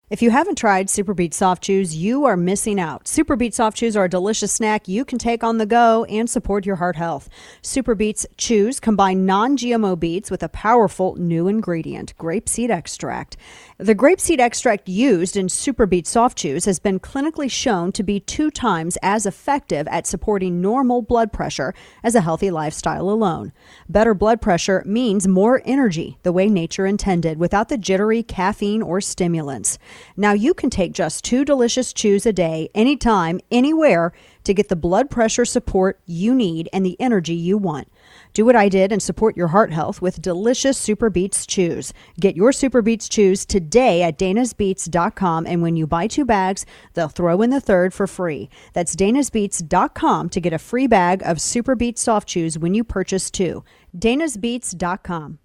If you haven't tried Super Beets Soft Chews, you are missing out. Super Beets Soft Chews are a delicious snack you can take on the go and support your heart health. Super Beets Chews combine non-GMO beets with a powerful new ingredient, grapeseed extract. The grapeseed extract used in Super Beets Soft Chews has been clinically shown to be 2 times as effective at supporting normal blood pressure as a healthy lifestyle alone. Better blood pressure means more energy, the way nature intended, without the jittery caffeine or stimulants. Now you can take just 2 delicious chews a day, anytime, anywhere, to get the blood pressure support you need and the energy you want. Do what I did and support your heart health with delicious Super Beets Chews. Get your Super Beets Chews today at danasbeats.com, and when you buy 2 bags, they'll throw in the third for free. That's danasbeats.com to get a free bag of Super Beets Soft Chews when you purchase 2. danasbeats.com.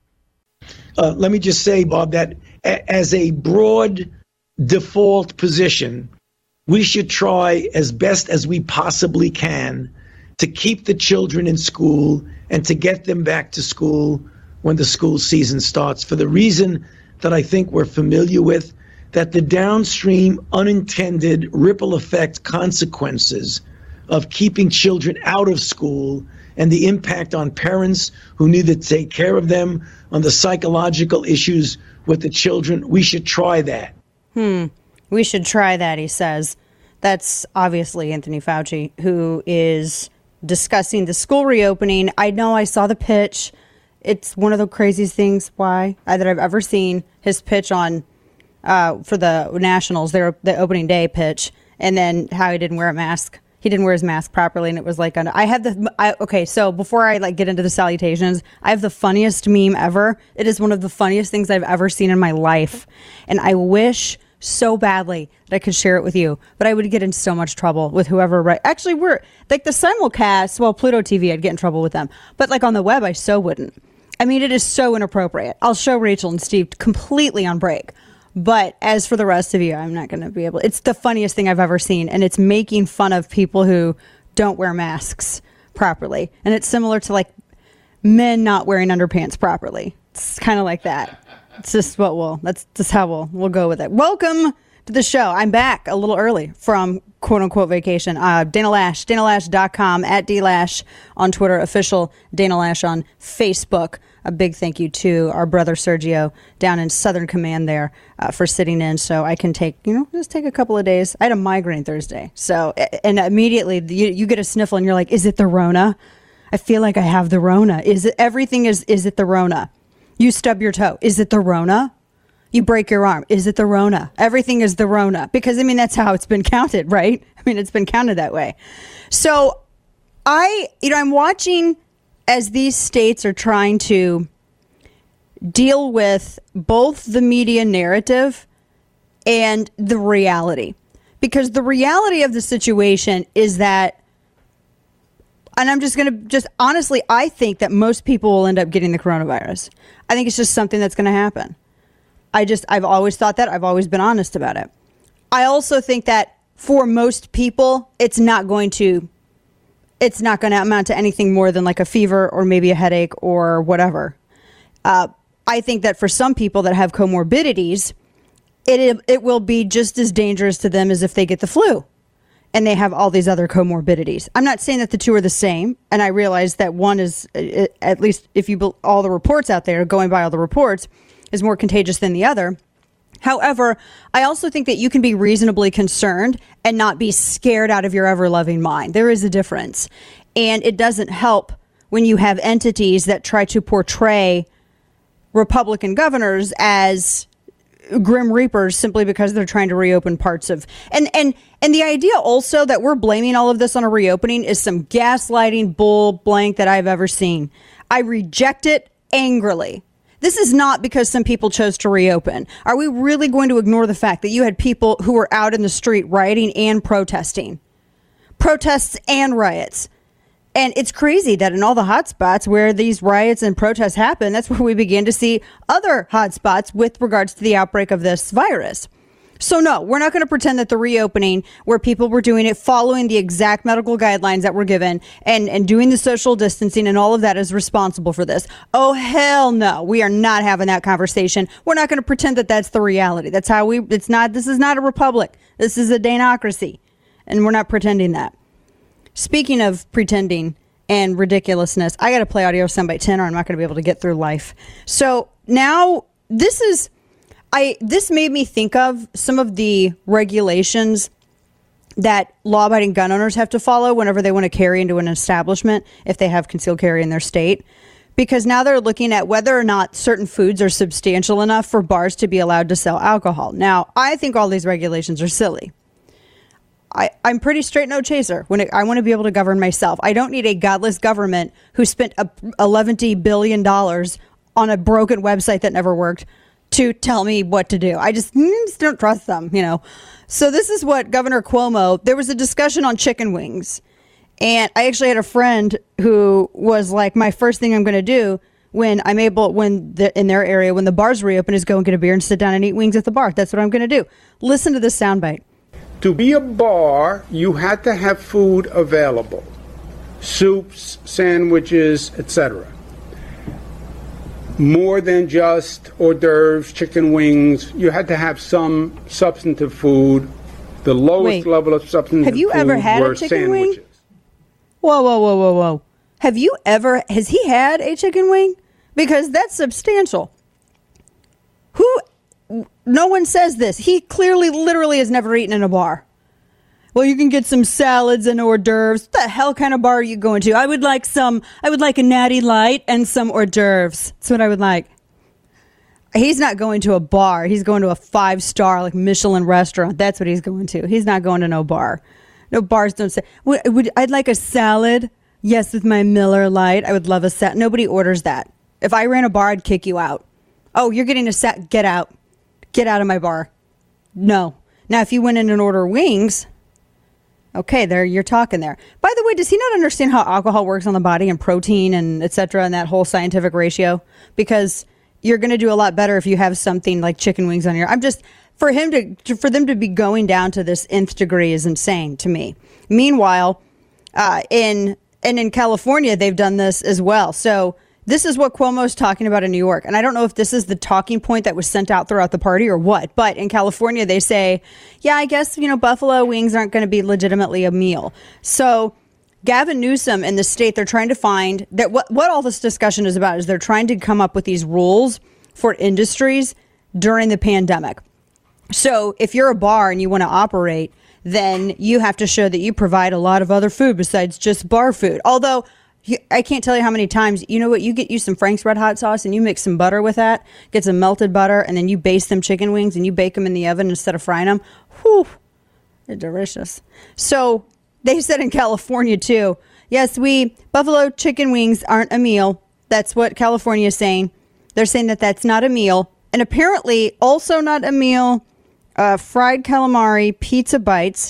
Let me just say, Bob, that as a broad default position, we should try as best as we possibly can to keep the children in school and to get them back to school when the school season starts, for the reason that I think we're familiar with, that the downstream unintended ripple effect consequences of keeping children out of school and the impact on parents who need to take care of them, on the psychological issues with the children, we should try that. We should try that, he says. That's obviously Anthony Fauci, who is discussing the school reopening. I know I saw the pitch. It's one of the craziest things that I've ever seen. His pitch on for the Nationals, the opening day pitch, and then how he didn't wear a mask. He didn't wear his mask properly, and it was like, so before I get into the salutations, I have the funniest meme ever. It is one of the funniest things I've ever seen in my life, and I wish so badly that I could share it with you, but I would get in so much trouble with whoever. Actually, we're like the simulcast. Well, Pluto TV, I'd get in trouble with them, but like on the web, I so wouldn't. I mean, it is so inappropriate. I'll show Rachel and Steve completely on break, but as for the rest of you, I'm not going to be able. It's the funniest thing I've ever seen, and it's making fun of people who don't wear masks properly, and it's similar to like men not wearing underpants properly. It's kind of like that. It's just that's just how we'll go with it. Welcome to the show. I'm back a little early from quote unquote vacation. Dana Lash, danalash.com, at DLash on Twitter, official Dana Lash on Facebook. A big thank you to our brother Sergio down in Southern Command there for sitting in so I can take a couple of days. I had a migraine Thursday. So, and immediately you get a sniffle and you're like, is it the Rona? I feel like I have the Rona. Is it the Rona? You stub your toe. Is it the Rona? You break your arm. Is it the Rona? Everything is the Rona. Because, that's how it's been counted, right? It's been counted that way. So I'm watching as these states are trying to deal with both the media narrative and the reality. Because the reality of the situation is that, and I'm just going to honestly, I think that most people will end up getting the coronavirus. I think it's just something that's going to happen. I've always thought that. I've always been honest about it. I also think that for most people, it's not going to amount to anything more than like a fever or maybe a headache or whatever. I think that for some people that have comorbidities, it will be just as dangerous to them as if they get the flu and they have all these other comorbidities. I'm not saying that the two are the same. And I realize that one is, at least if you all the reports out there, going by all the reports, is more contagious than the other. However, I also think that you can be reasonably concerned and not be scared out of your ever-loving mind. There is a difference. And it doesn't help when you have entities that try to portray Republican governors as grim reapers simply because they're trying to reopen parts of... And the idea also that we're blaming all of this on a reopening is some gaslighting bull blank that I've ever seen. I reject it angrily. This is not because some people chose to reopen. Are we really going to ignore the fact that you had people who were out in the street rioting and protesting? Protests and riots. And it's crazy that in all the hot spots where these riots and protests happen, that's where we begin to see other hot spots with regards to the outbreak of this virus. So no, we're not going to pretend that the reopening where people were doing it following the exact medical guidelines that were given and doing the social distancing and all of that is responsible for this. Oh, hell no. We are not having that conversation. We're not going to pretend that that's the reality. That's how this is not a republic. This is a danocracy. And we're not pretending that. Speaking of pretending and ridiculousness, I got to play audio sound by 10 or I'm not going to be able to get through life. So now this made me think of some of the regulations that law-abiding gun owners have to follow whenever they want to carry into an establishment if they have concealed carry in their state. Because now they're looking at whether or not certain foods are substantial enough for bars to be allowed to sell alcohol. Now, I think all these regulations are silly. I'm pretty straight no chaser when I want to be able to govern myself. I don't need a godless government who spent $11 billion on a broken website that never worked to tell me what to do. I just don't trust them, So this is what Governor Cuomo, there was a discussion on chicken wings. And I actually had a friend who was like, my first thing I'm going to do in their area, when the bars reopen, is go and get a beer and sit down and eat wings at the bar. That's what I'm going to do. Listen to this soundbite. To be a bar, you had to have food available. Soups, sandwiches, etc. More than just hors d'oeuvres, chicken wings. You had to have some substantive food. The lowest level of substantive food have you ever had a chicken sandwiches. Wing? Whoa. Has he had a chicken wing? Because that's substantial. No one says this. He clearly, literally has never eaten in a bar. Well, you can get some salads and hors d'oeuvres. What the hell kind of bar are you going to? I would like a natty light and some hors d'oeuvres. That's what I would like. He's not going to a bar. He's going to a 5-star like Michelin restaurant. That's what he's going to. He's not going to no bar. No bars don't say, I'd like a salad. Yes, with my Miller Lite. I would love a salad. Nobody orders that. If I ran a bar, I'd kick you out. Oh, you're getting a set. Get out. Get out of my bar. No. Now, if you went in and order wings, okay, you're talking there. By the way, does he not understand how alcohol works on the body and protein and et cetera and that whole scientific ratio? Because you're going to do a lot better if you have something like chicken wings on your. For them to be going down to this nth degree is insane to me. Meanwhile, in California, they've done this as well. So this is what Cuomo's talking about in New York. And I don't know if this is the talking point that was sent out throughout the party or what. But in California, they say, yeah, I guess, buffalo wings aren't going to be legitimately a meal. So Gavin Newsom in the state, they're trying to find that what all this discussion is about is they're trying to come up with these rules for industries during the pandemic. So if you're a bar and you want to operate, then you have to show that you provide a lot of other food besides just bar food. Although I can't tell you how many times, you get you some Frank's Red Hot sauce and you mix some butter with that, get some melted butter, and then you baste them chicken wings and you bake them in the oven instead of frying them. Whew, they're delicious. So they said in California too, yes, buffalo chicken wings aren't a meal. That's what California is saying. They're saying that that's not a meal. And apparently also not a meal, fried calamari, pizza bites,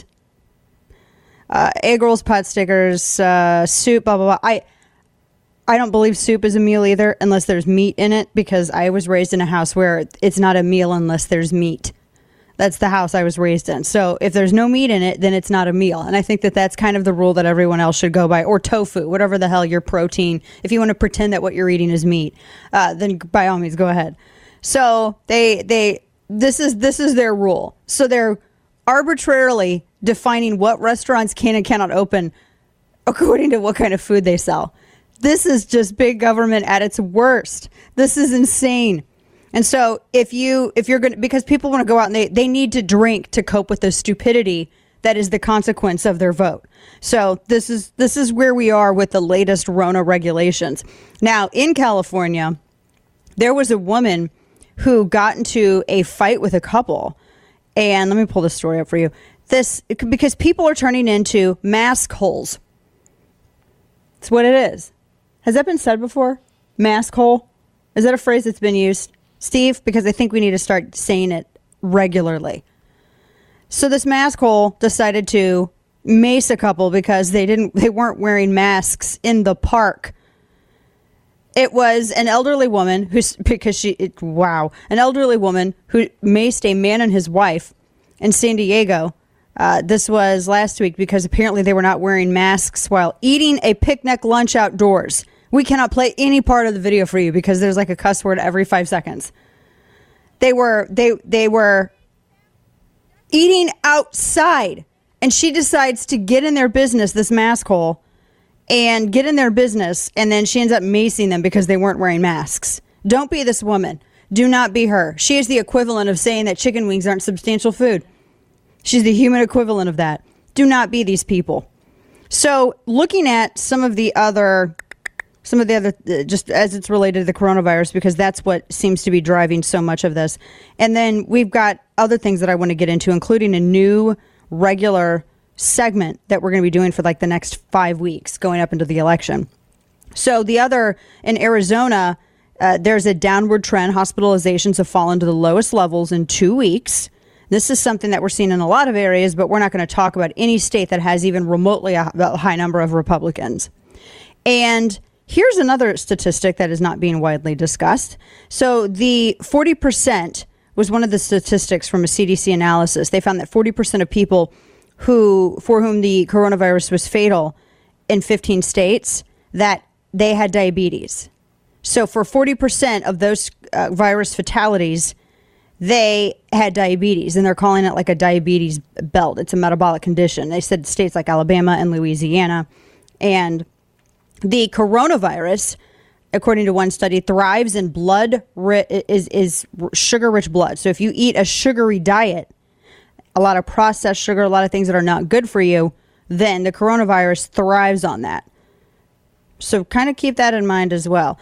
egg rolls, pot stickers, soup, blah, blah, blah. I don't believe soup is a meal either unless there's meat in it, because I was raised in a house where it's not a meal unless there's meat. That's the house I was raised in. So if there's no meat in it, then it's not a meal. And I think that that's kind of the rule that everyone else should go by. Or tofu, whatever the hell your protein. If you want to pretend that what you're eating is meat, then by all means, go ahead. So this is their rule. So they're arbitrarily defining what restaurants can and cannot open according to what kind of food they sell. This is just big government at its worst. This is insane. And so if you're going to, because people want to go out and they need to drink to cope with the stupidity that is the consequence of their vote. So this is where we are with the latest Rona regulations. Now in California, there was a woman who got into a fight with a couple. And let me pull this story up for you. Because people are turning into mask holes. It's what it is. Has that been said before? Mask hole? Is that a phrase that's been used? Steve, because I think we need to start saying it regularly. So this mask hole decided to mace a couple because they weren't wearing masks in the park. It was an elderly woman an elderly woman who maced a man and his wife in San Diego. This was last week because apparently they were not wearing masks while eating a picnic lunch outdoors. We cannot play any part of the video for you because there's like a cuss word every 5 seconds. They were eating outside, and she decides to get in their business, this mask hole, and get in their business, and then she ends up macing them because they weren't wearing masks. Don't be this woman. Do not be her. She is the equivalent of saying that chicken wings aren't substantial food. She's the human equivalent of that. Do not be these people. So looking at some of the other, just as it's related to the coronavirus, because that's what seems to be driving so much of this. And then we've got other things that I want to get into, including a new regular segment that we're going to be doing for like the next 5 weeks going up into the election. So in Arizona, there's a downward trend. Hospitalizations have fallen to the lowest levels in 2 weeks. This is something that we're seeing in a lot of areas, but we're not going to talk about any state that has even remotely a high number of Republicans. And here's another statistic that is not being widely discussed. So the 40% was one of the statistics from a CDC analysis. They found that 40% of people for whom the coronavirus was fatal in 15 states, that they had diabetes. So for 40% of those virus fatalities, they had diabetes, and they're calling it like a diabetes belt. It's a metabolic condition. They said states like Alabama and Louisiana. And the coronavirus, according to one study, thrives in is sugar-rich blood. So if you eat a sugary diet, a lot of processed sugar, a lot of things that are not good for you, then the coronavirus thrives on that. So kind of keep that in mind as well.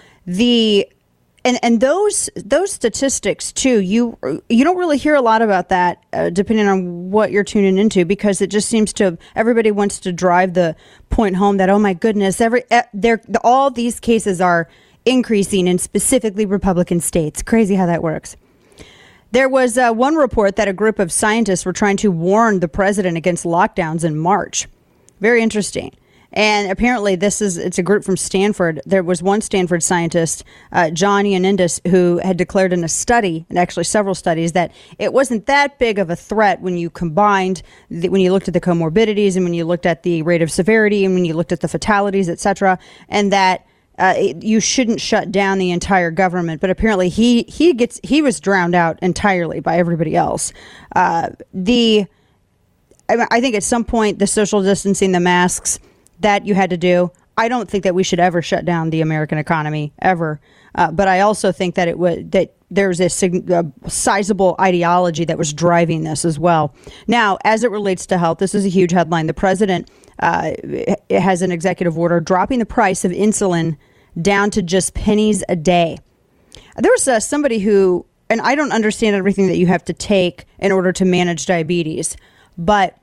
And those statistics too, you don't really hear a lot about that depending on what you're tuning into, because it just seems to, everybody wants to drive the point home that, oh my goodness, all these cases are increasing in specifically Republican states. Crazy how that works. There was one report that a group of scientists were trying to warn the president against lockdowns in March. Very interesting. And apparently it's a group from Stanford. There was one Stanford scientist, John Ioannidis, who had declared in a study, and actually several studies, that it wasn't that big of a threat when you combined, when you looked at the comorbidities and when you looked at the rate of severity and when you looked at the fatalities, et cetera, and that you shouldn't shut down the entire government. But apparently he was drowned out entirely by everybody else. I think at some point the social distancing, the masks, that you had to do. I don't think that we should ever shut down the American economy ever. But I also think that there's a sizable ideology that was driving this as well. Now, as it relates to health, this is a huge headline. The president has an executive order dropping the price of insulin down to just pennies a day. There was somebody who, and I don't understand everything that you have to take in order to manage diabetes, but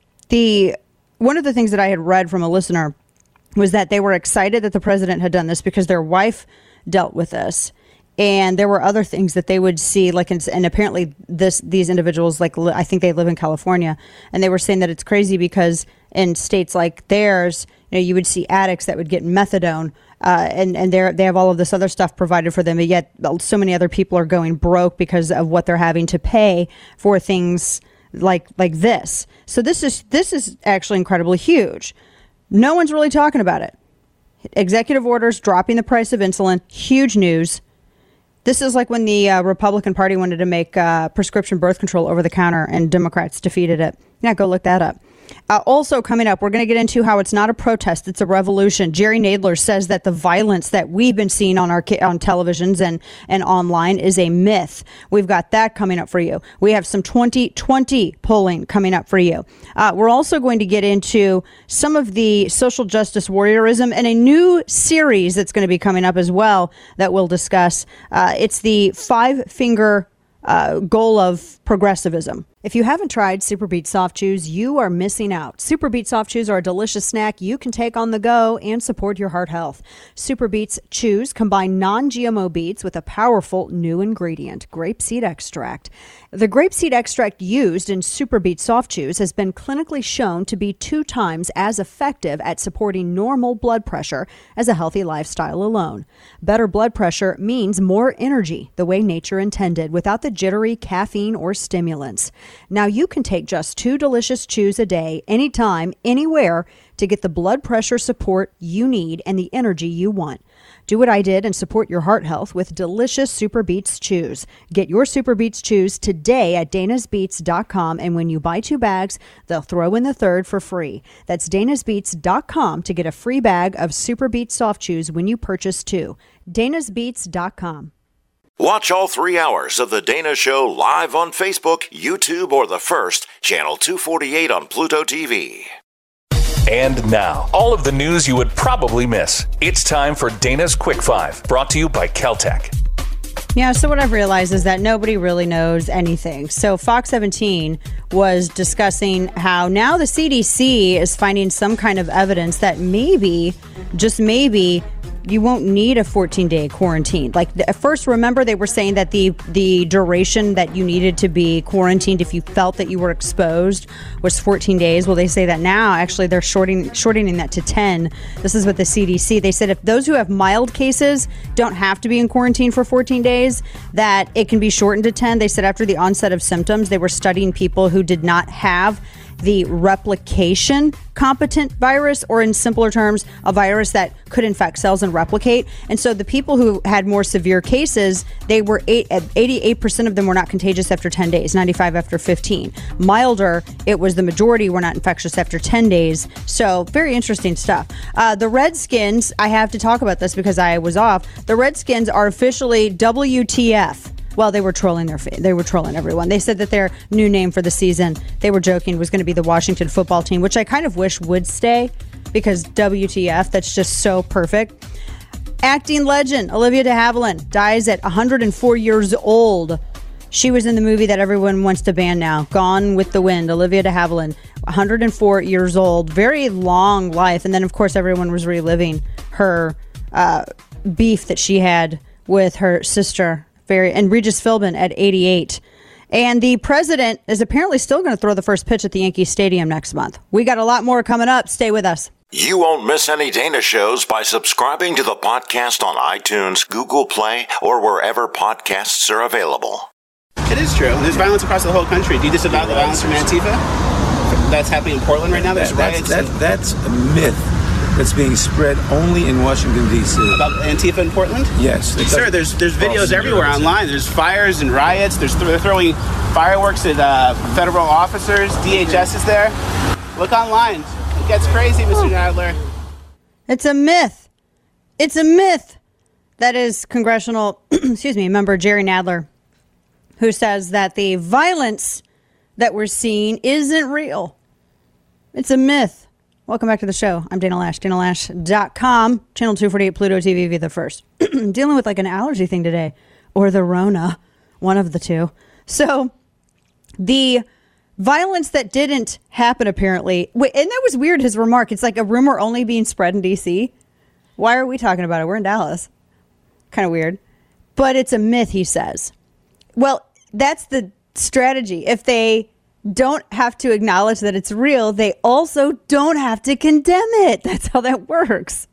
one of the things that I had read from a listener was that they were excited that the president had done this because their wife dealt with this. And there were other things that they would see, and apparently these individuals, I think they live in California, and they were saying that it's crazy because in states like theirs, you would see addicts that would get methadone, and they have all of this other stuff provided for them, and yet so many other people are going broke because of what they're having to pay for things like this. So this is actually incredibly huge. No one's really talking about it. Executive orders dropping the price of insulin, huge news. This is like when the Republican Party wanted to make prescription birth control over the counter and Democrats defeated it. Yeah, go look that up. Also coming up, we're going to get into how it's not a protest, it's a revolution. Jerry Nadler says that the violence that we've been seeing on televisions and online is a myth. We've got that coming up for you. We have some 2020 polling coming up for you. We're also going to get into some of the social justice warriorism and a new series that's going to be coming up as well that we'll discuss. It's the 5-finger goal of progressivism. If you haven't tried Super Beet Soft Chews, you are missing out. Super Beet Soft Chews are a delicious snack you can take on the go and support your heart health. Super Beets Chews combine non-GMO beets with a powerful new ingredient, grapeseed extract. The grapeseed extract used in Super Beet Soft Chews has been clinically shown to be 2 times as effective at supporting normal blood pressure as a healthy lifestyle alone. Better blood pressure means more energy, the way nature intended, without the jittery caffeine or stimulants. Now you can take just 2 delicious chews a day, anytime, anywhere, to get the blood pressure support you need and the energy you want. Do what I did and support your heart health with delicious Super Beets chews. Get your Super Beets chews today at danasbeats.com, and when you buy 2 bags, they'll throw in the third for free. That's danasbeats.com to get a free bag of Super Beets soft chews when you purchase 2. danasbeats.com. Watch all 3 hours of The Dana Show live on Facebook, YouTube, or the first, Channel 248 on Pluto TV. And now, all of the news you would probably miss. It's time for Dana's Quick 5, brought to you by Caltech. Yeah, so what I've realized is that nobody really knows anything. So Fox 17 was discussing how now the CDC is finding some kind of evidence that maybe, just maybe, you won't need a 14-day quarantine. Like at first, remember they were saying that the duration that you needed to be quarantined if you felt that you were exposed was 14 days. Well, they say that now actually they're shortening that to 10. This is what the CDC, they said if those who have mild cases don't have to be in quarantine for 14 days, that it can be shortened to 10. They said after the onset of symptoms, they were studying people who did not have the replication competent virus, or in simpler terms, a virus that could infect cells and replicate. And so the people who had more severe cases, they were 88% of them were not contagious after 10 days, 95 after 15. Milder, it was the majority were not infectious after 10 days. So very interesting stuff. The Redskins, I have to talk about this because I was off. The Redskins are officially WTF. Well, they were trolling they were trolling everyone. They said that their new name for the season, they were joking, was going to be the Washington Football Team, which I kind of wish would stay because WTF, that's just so perfect. Acting legend Olivia de Havilland dies at 104 years old. She was in the movie that everyone wants to ban now, Gone with the Wind. Olivia de Havilland, 104 years old, very long life. And then, of course, everyone was reliving her beef that she had with her sister. And Regis Philbin at 88. And the president is apparently still going to throw the first pitch at the Yankee Stadium next month. We got a lot more coming up. Stay with us. You won't miss any Dana shows by subscribing to the podcast on iTunes, Google Play, or wherever podcasts are available. It is true. There's violence across the whole country. Do you disavow the violence from Antifa? That's happening in Portland right now? That's a myth. That's being spread only in Washington, D.C. About Antifa in Portland? Yes. Sir, there's videos everywhere online. There's fires and riots. They're throwing fireworks at federal officers. DHS is there. Look online. It gets crazy, Mr. Nadler. It's a myth. It's a myth. That is congressional, member Jerry Nadler, who says that the violence that we're seeing isn't real. It's a myth. Welcome back to the show. I'm Dana Lash, danalash.com, channel 248, Pluto TV, via the first. Dealing with like an allergy thing today, or the Rona, one of the two. So the violence that didn't happen apparently, and that was weird, his remark. It's like a rumor only being spread in D.C. Why are we talking about it? We're in Dallas. Kind of weird. But it's a myth, he says. Well, that's the strategy. If they don't have to acknowledge that it's real, they also don't have to condemn it. That's how that works.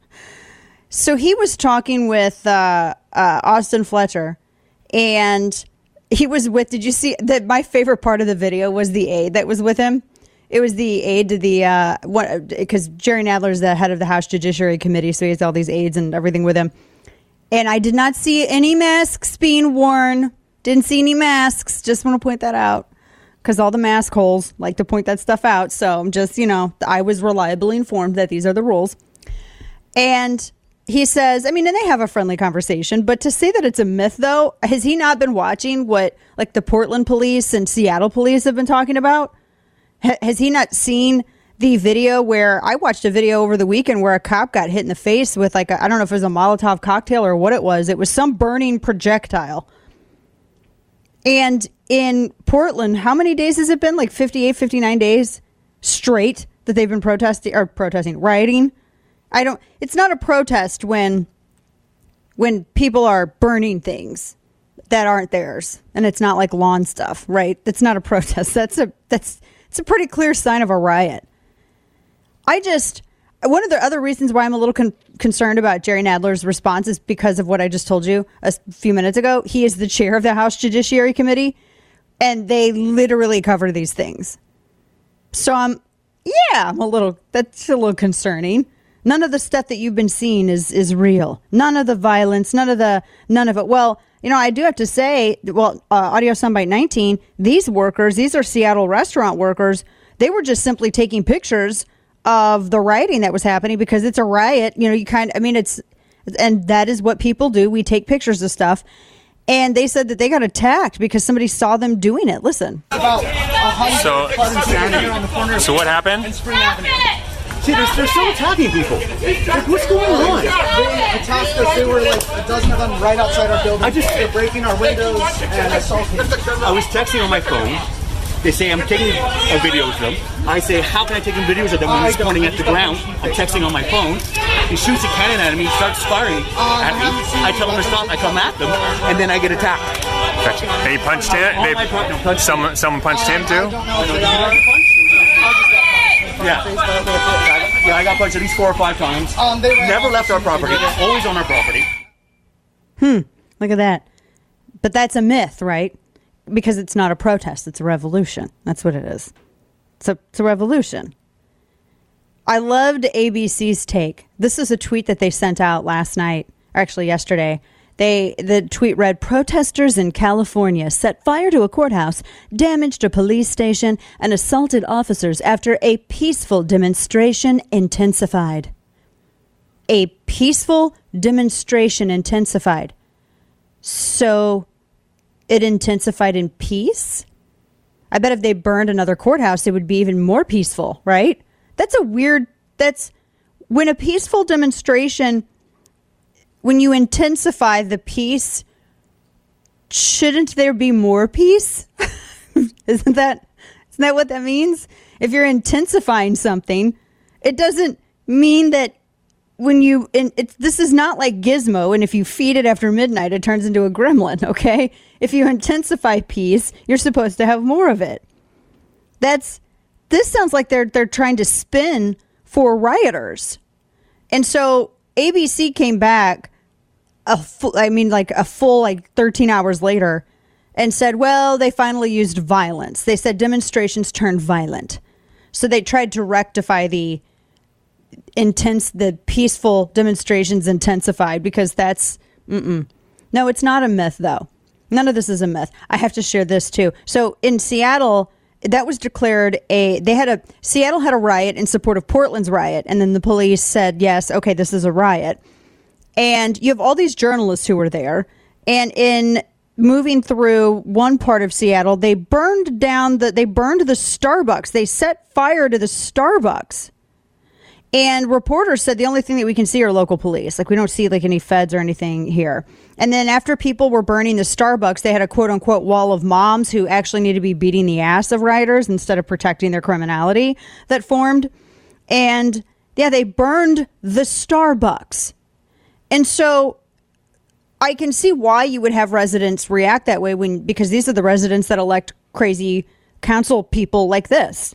So he was talking with Austin Fletcher, and he was with, did you see that? My favorite part of the video was the aide that was with him. It was the aide to the, because Jerry Nadler is the head of the House Judiciary Committee, so he has all these aides and everything with him. And I did not see any masks being worn. Didn't see any masks. Just want to point that out. Because all the mask holes like to point that stuff out. So I'm just, I was reliably informed that these are the rules. And he says, and they have a friendly conversation, but to say that it's a myth, though, has he not been watching what like the Portland police and Seattle police have been talking about? Has he not seen the video where I watched a video over the weekend where a cop got hit in the face with like, I don't know if it was a Molotov cocktail or what it was. It was some burning projectile. And in Portland, how many days has it been? Like 58, 59 days straight that they've been rioting. It's not a protest when people are burning things that aren't theirs. And it's not like lawn stuff, right? It's not a protest. It's a pretty clear sign of a riot. One of the other reasons why I'm a little concerned about Jerry Nadler's response is because of what I just told you a few minutes ago. He is the chair of the House Judiciary Committee. And they literally cover these things. So that's a little concerning. None of the stuff that you've been seeing is real. None of the violence, none of it. Well, I do have to say, Audio Soundbite 19, these workers, these are Seattle restaurant workers. They were just simply taking pictures of the rioting that was happening because it's a riot. And that is what people do. We take pictures of stuff. And they said that they got attacked because somebody saw them doing it. Listen. So what happened? See, they're still attacking people. Like, what's going on? They attacked us. There were like a dozen of them right outside our building. They're breaking our windows and assaulting. I was texting on my phone. They say I'm taking videos of them. I say, how can I take videos of them when he's pointing at the ground? I'm texting on my phone. He shoots a cannon at me, starts firing at me. I tell him to stop. I come at them, and then I get attacked. And he punched him? Someone punched him too? Yeah, I got punched at least 4 or 5 times. Never left our property. Always on our property. Look at that. But that's a myth, right? Because it's not a protest. It's a revolution. That's what it is. It's a revolution. I loved ABC's take. This is a tweet that they sent out last night, or actually yesterday. The tweet read, protesters in California set fire to a courthouse, damaged a police station, and assaulted officers after a peaceful demonstration intensified. A peaceful demonstration intensified. So it intensified in peace? I bet if they burned another courthouse, it would be even more peaceful, right? That's when a peaceful demonstration, when you intensify the peace, shouldn't there be more peace? Isn't that what that means? If you're intensifying something, it doesn't mean that this is not like Gizmo, and if you feed it after midnight, it turns into a gremlin, okay? If you intensify peace, you're supposed to have more of it. This sounds like they're trying to spin for rioters. And so ABC came back a full 13 hours later and said, well, they finally used violence. They said demonstrations turned violent. So they tried to rectify the peaceful demonstrations intensified, because no, it's not a myth though. None of this is a myth. I have to share this too. So in Seattle, that was declared Seattle had a riot in support of Portland's riot. And then the police said, yes, okay, this is a riot. And you have all these journalists who were there. And in moving through one part of Seattle, they burned the Starbucks. They set fire to the Starbucks. And reporters said the only thing that we can see are local police. Like, we don't see like any feds or anything here. And then after people were burning the Starbucks, they had a quote unquote wall of moms who actually need to be beating the ass of rioters instead of protecting their criminality that formed. And yeah, they burned the Starbucks. And so I can see why you would have residents react that way because these are the residents that elect crazy council people like this.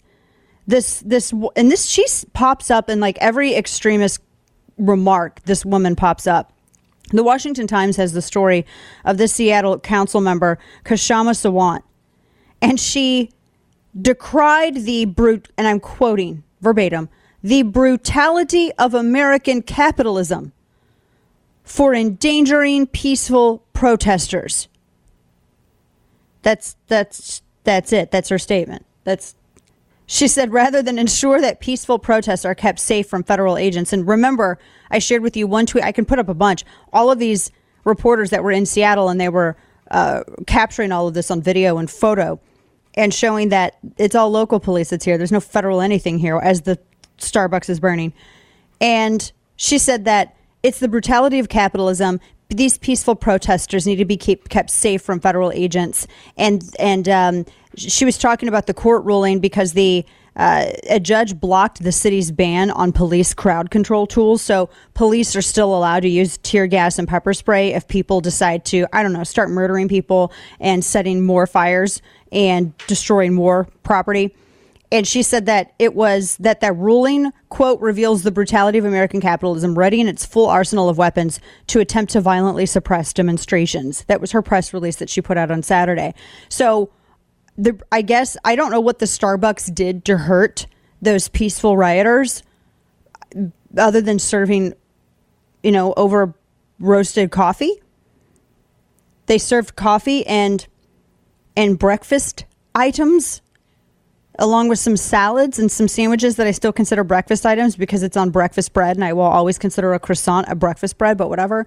She pops up in like every extremist remark. This woman pops up. The Washington Times has the story of this Seattle council member, Kshama Sawant, and she decried and I'm quoting verbatim, the brutality of American capitalism for endangering peaceful protesters. That's it. That's her statement. She said, rather than ensure that peaceful protests are kept safe from federal agents. And remember, I shared with you one tweet. I can put up a bunch. All of these reporters that were in Seattle, and they were capturing all of this on video and photo and showing that it's all local police that's here. There's no federal anything here as the Starbucks is burning. And she said that it's the brutality of capitalism. These peaceful protesters need to be kept safe from federal agents. And she was talking about the court ruling because a judge blocked the city's ban on police crowd control tools. So police are still allowed to use tear gas and pepper spray if people decide to, start murdering people and setting more fires and destroying more property. And she said that it was that ruling, quote, reveals the brutality of American capitalism, readying its full arsenal of weapons to attempt to violently suppress demonstrations. That was her press release that she put out on Saturday. So I guess, I don't know what the Starbucks did to hurt those peaceful rioters other than serving, over roasted coffee. They served coffee and breakfast items along with some salads and some sandwiches that I still consider breakfast items because it's on breakfast bread, and I will always consider a croissant a breakfast bread, but whatever.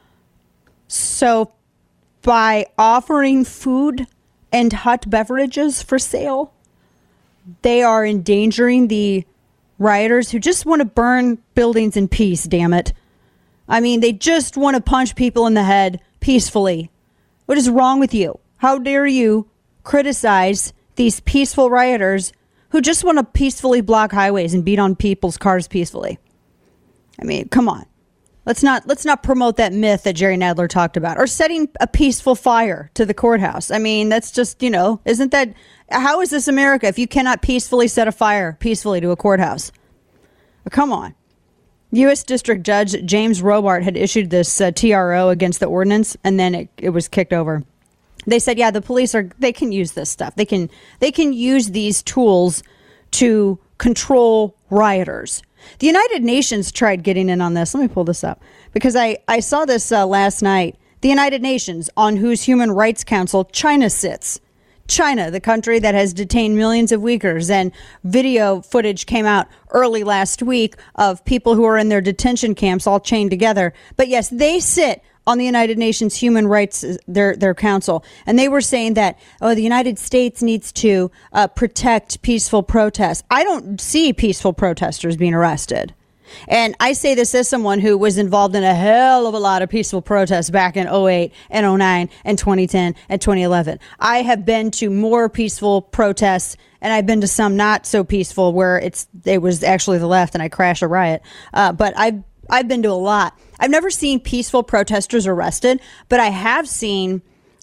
So by offering food and hot beverages for sale, they are endangering the rioters who just want to burn buildings in peace, damn it. I mean, they just want to punch people in the head peacefully. What is wrong with you? How dare you criticize these peaceful rioters who just want to peacefully block highways and beat on people's cars peacefully? I mean, come on. Let's not promote that myth that Jerry Nadler talked about, or setting a peaceful fire to the courthouse. I mean, that's just, isn't that, how is this America if you cannot peacefully set a fire peacefully to a courthouse? Come on. U.S. District Judge James Robart had issued this TRO against the ordinance, and then it was kicked over. They said, yeah, the police they can use this stuff. They can use these tools to control rioters. The United Nations tried getting in on this. Let me pull this up because I saw this last night. The United Nations, on whose Human Rights Council China sits. China, the country that has detained millions of Uyghurs, and video footage came out early last week of people who are in their detention camps all chained together. But yes, they sit on the United Nations Human Rights, their council. And they were saying that, the United States needs to protect peaceful protests. I don't see peaceful protesters being arrested. And I say this as someone who was involved in a hell of a lot of peaceful protests back in 2008 and 2009 and 2010 and 2011. I have been to more peaceful protests, and I've been to some not so peaceful where it was actually the left and I crashed a riot. But I've been to a lot. I've never seen peaceful protesters arrested, but I have seen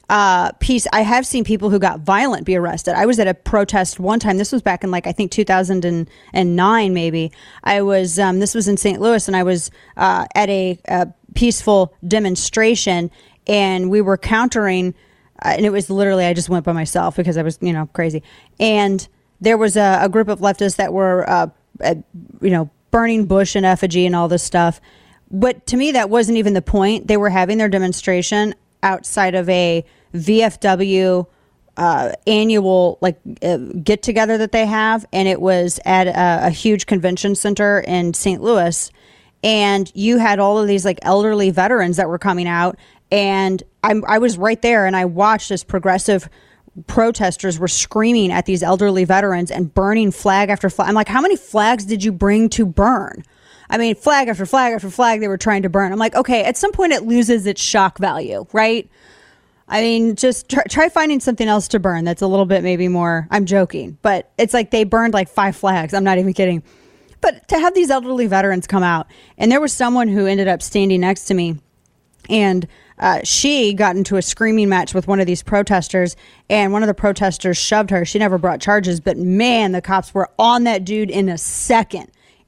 I have seen people who got violent be arrested. I was at a protest one time. This was back in I think 2009 maybe. I was this was in St. Louis, and I was at a peaceful demonstration, and we were countering, and it was literally, I just went by myself because I was crazy, and there was a group of leftists that were burning Bush in effigy and all this stuff. But to me, that wasn't even the point. They were having their demonstration outside of a VFW annual get together that they have, and it was at a huge convention center in St. Louis, and you had all of these elderly veterans that were coming out, and I was right there, and I watched as progressive protesters were screaming at these elderly veterans and burning flag after flag. I'm like, how many flags did you bring to burn? I mean, flag after flag after flag they were trying to burn. I'm like, okay, at some point it loses its shock value, right? I mean, just try finding something else to burn that's a little bit maybe more, I'm joking, but it's like they burned 5 flags. I'm not even kidding. But to have these elderly veterans come out, and there was someone who ended up standing next to me, and she got into a screaming match with one of these protesters, and one of the protesters shoved her. She never brought charges, but man, the cops were on that dude in a second.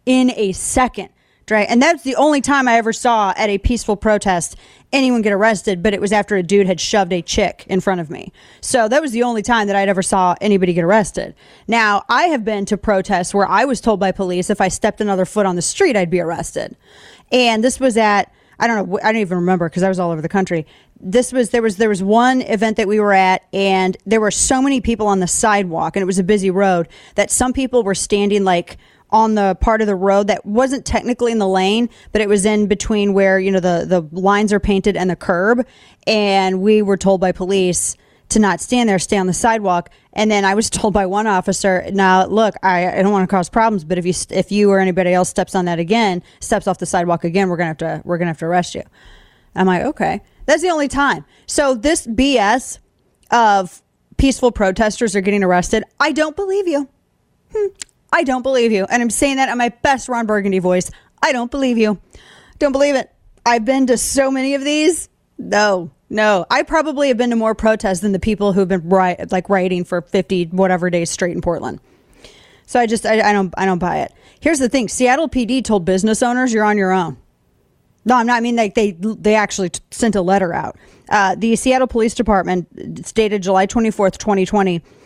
And that's the only time I ever saw at a peaceful protest anyone get arrested, but it was after a dude had shoved a chick in front of me. So that was the only time that I'd ever saw anybody get arrested. Now, I have been to protests where I was told by police if I stepped another foot on the street, I'd be arrested. And this was at, I don't know, I don't even remember because I was all over the country. There was one event that we were at, and there were so many people on the sidewalk, and it was a busy road, that some people were standing on the part of the road that wasn't technically in the lane, but it was in between where, the lines are painted and the curb. And we were told by police to not stand there, stay on the sidewalk. And then I was told by one officer, now look, I don't want to cause problems, but if you or anybody else steps on that again, steps off the sidewalk again, we're going to have to arrest you. I'm like, okay, that's the only time. So this BS of peaceful protesters are getting arrested, I don't believe you. I don't believe you. And I'm saying that in my best Ron Burgundy voice. I don't believe you. Don't believe it. I've been to so many of these. No. I probably have been to more protests than the people who've been rioting for 50 whatever days straight in Portland. So I don't buy it. Here's the thing. Seattle PD told business owners you're on your own. No, I'm not. I mean, they actually sent a letter out. The Seattle Police Department stated July 24th, 2020,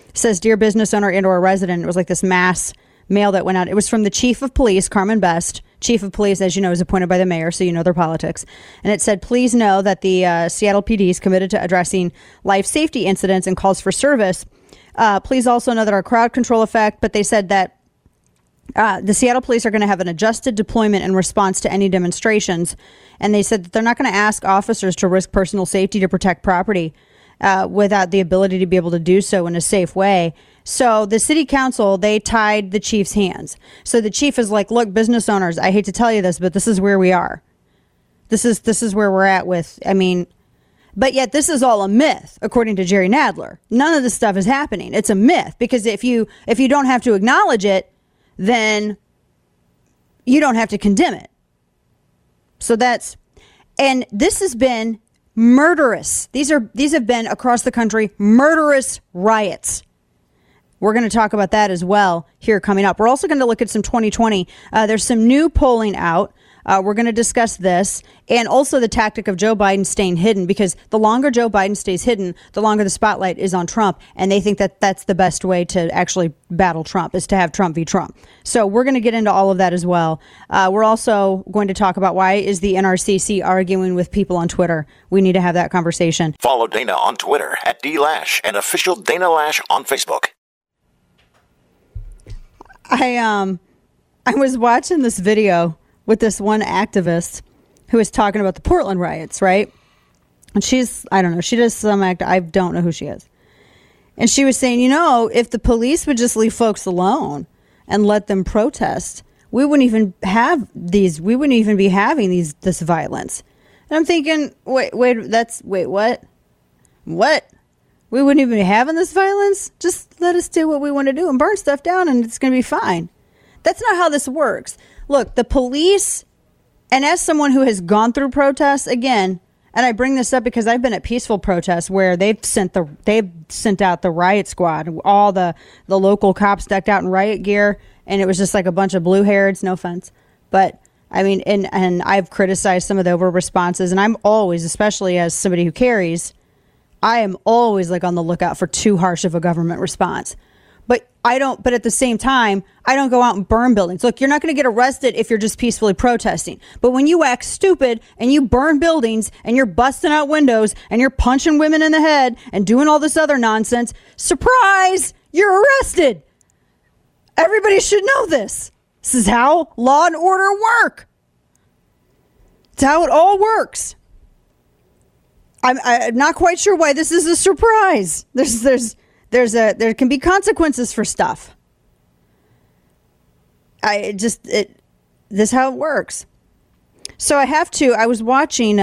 says, "Dear business owner and or resident," it was like this mass mail that went out. It was from the chief of police, Carmen Best. Chief of police, as you know, is appointed by the mayor, so you know their politics. And it said, "Please know that the Seattle PD is committed to addressing life safety incidents and calls for service. Please also know that our crowd control effect," but they said that the Seattle police are going to have an adjusted deployment in response to any demonstrations. And they said that they're not going to ask officers to risk personal safety to protect property without the ability to be able to do so in a safe way. So the city council, they tied the chief's hands. So the chief is like, "Look, business owners, I hate to tell you this, but this is where we are. This is where we're at with, but yet this is all a myth, according to Jerry Nadler. None of this stuff is happening. It's a myth, because if you don't have to acknowledge it, then you don't have to condemn it." So and this has been murderous. These have been across the country murderous riots. We're going to talk about that as well here coming up. We're also going to look at some 2020. There's some new polling out. We're going to discuss this, and also the tactic of Joe Biden staying hidden, because the longer Joe Biden stays hidden, the longer the spotlight is on Trump. And they think that that's the best way to actually battle Trump, is to have Trump v. Trump. So we're going to get into all of that as well. We're also going to talk about, why is the NRCC arguing with people on Twitter? We need to have that conversation. Follow Dana on Twitter at DLash and official Dana Lash on Facebook. I was watching this video with this one activist who was talking about the Portland riots, right? And she's, I don't know, she does some act, I don't know who she is. And she was saying, if the police would just leave folks alone and let them protest, we wouldn't even be having this violence. And I'm thinking, wait, what? What? We wouldn't even be having this violence? Just let us do what we want to do and burn stuff down, and it's going to be fine. That's not how this works. Look, the police, and as someone who has gone through protests, again, and I bring this up because I've been at peaceful protests where they've sent out the riot squad, all the local cops decked out in riot gear, and it was just like a bunch of blue-hairs, no offense. But, and I've criticized some of the over responses, and I'm always, especially as somebody who carries, I am always on the lookout for too harsh of a government response. But at the same time, I don't go out and burn buildings. Look, you're not going to get arrested if you're just peacefully protesting. But when you act stupid and you burn buildings and you're busting out windows and you're punching women in the head and doing all this other nonsense, surprise, you're arrested. Everybody should know this. This is how law and order work. It's how it all works. I'm not quite sure why this is a surprise. There can be consequences for stuff. This is how it works. So I was watching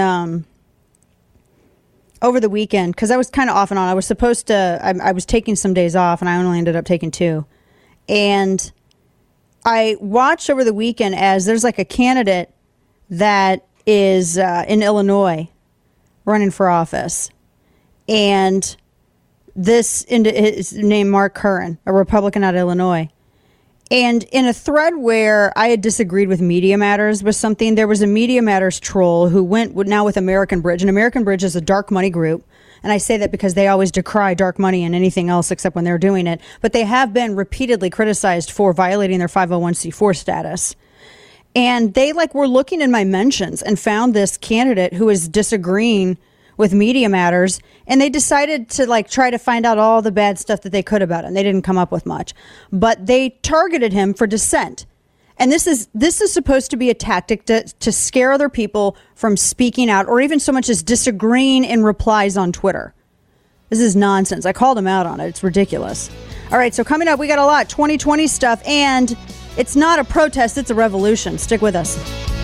over the weekend, because I was kind of off and on. I was supposed to, I was taking some days off, and I only ended up taking 2. And I watched over the weekend as there's a candidate that is in Illinois running for office. And this is named Mark Curran, a Republican out of Illinois. And in a thread where I had disagreed with Media Matters with something, there was a Media Matters troll who went now with American Bridge. And American Bridge is a dark money group. And I say that because they always decry dark money and anything else except when they're doing it. But they have been repeatedly criticized for violating their 501c4 status. And they were looking in my mentions and found this candidate who is disagreeing with Media Matters, and they decided to try to find out all the bad stuff that they could about him. They didn't come up with much, but they targeted him for dissent. And this is supposed to be a tactic to scare other people from speaking out, or even so much as disagreeing in replies on Twitter. This is nonsense. I called him out on it. It's ridiculous. All right, so coming up, we got a lot 2020 stuff, and it's not a protest, it's a revolution. Stick with us.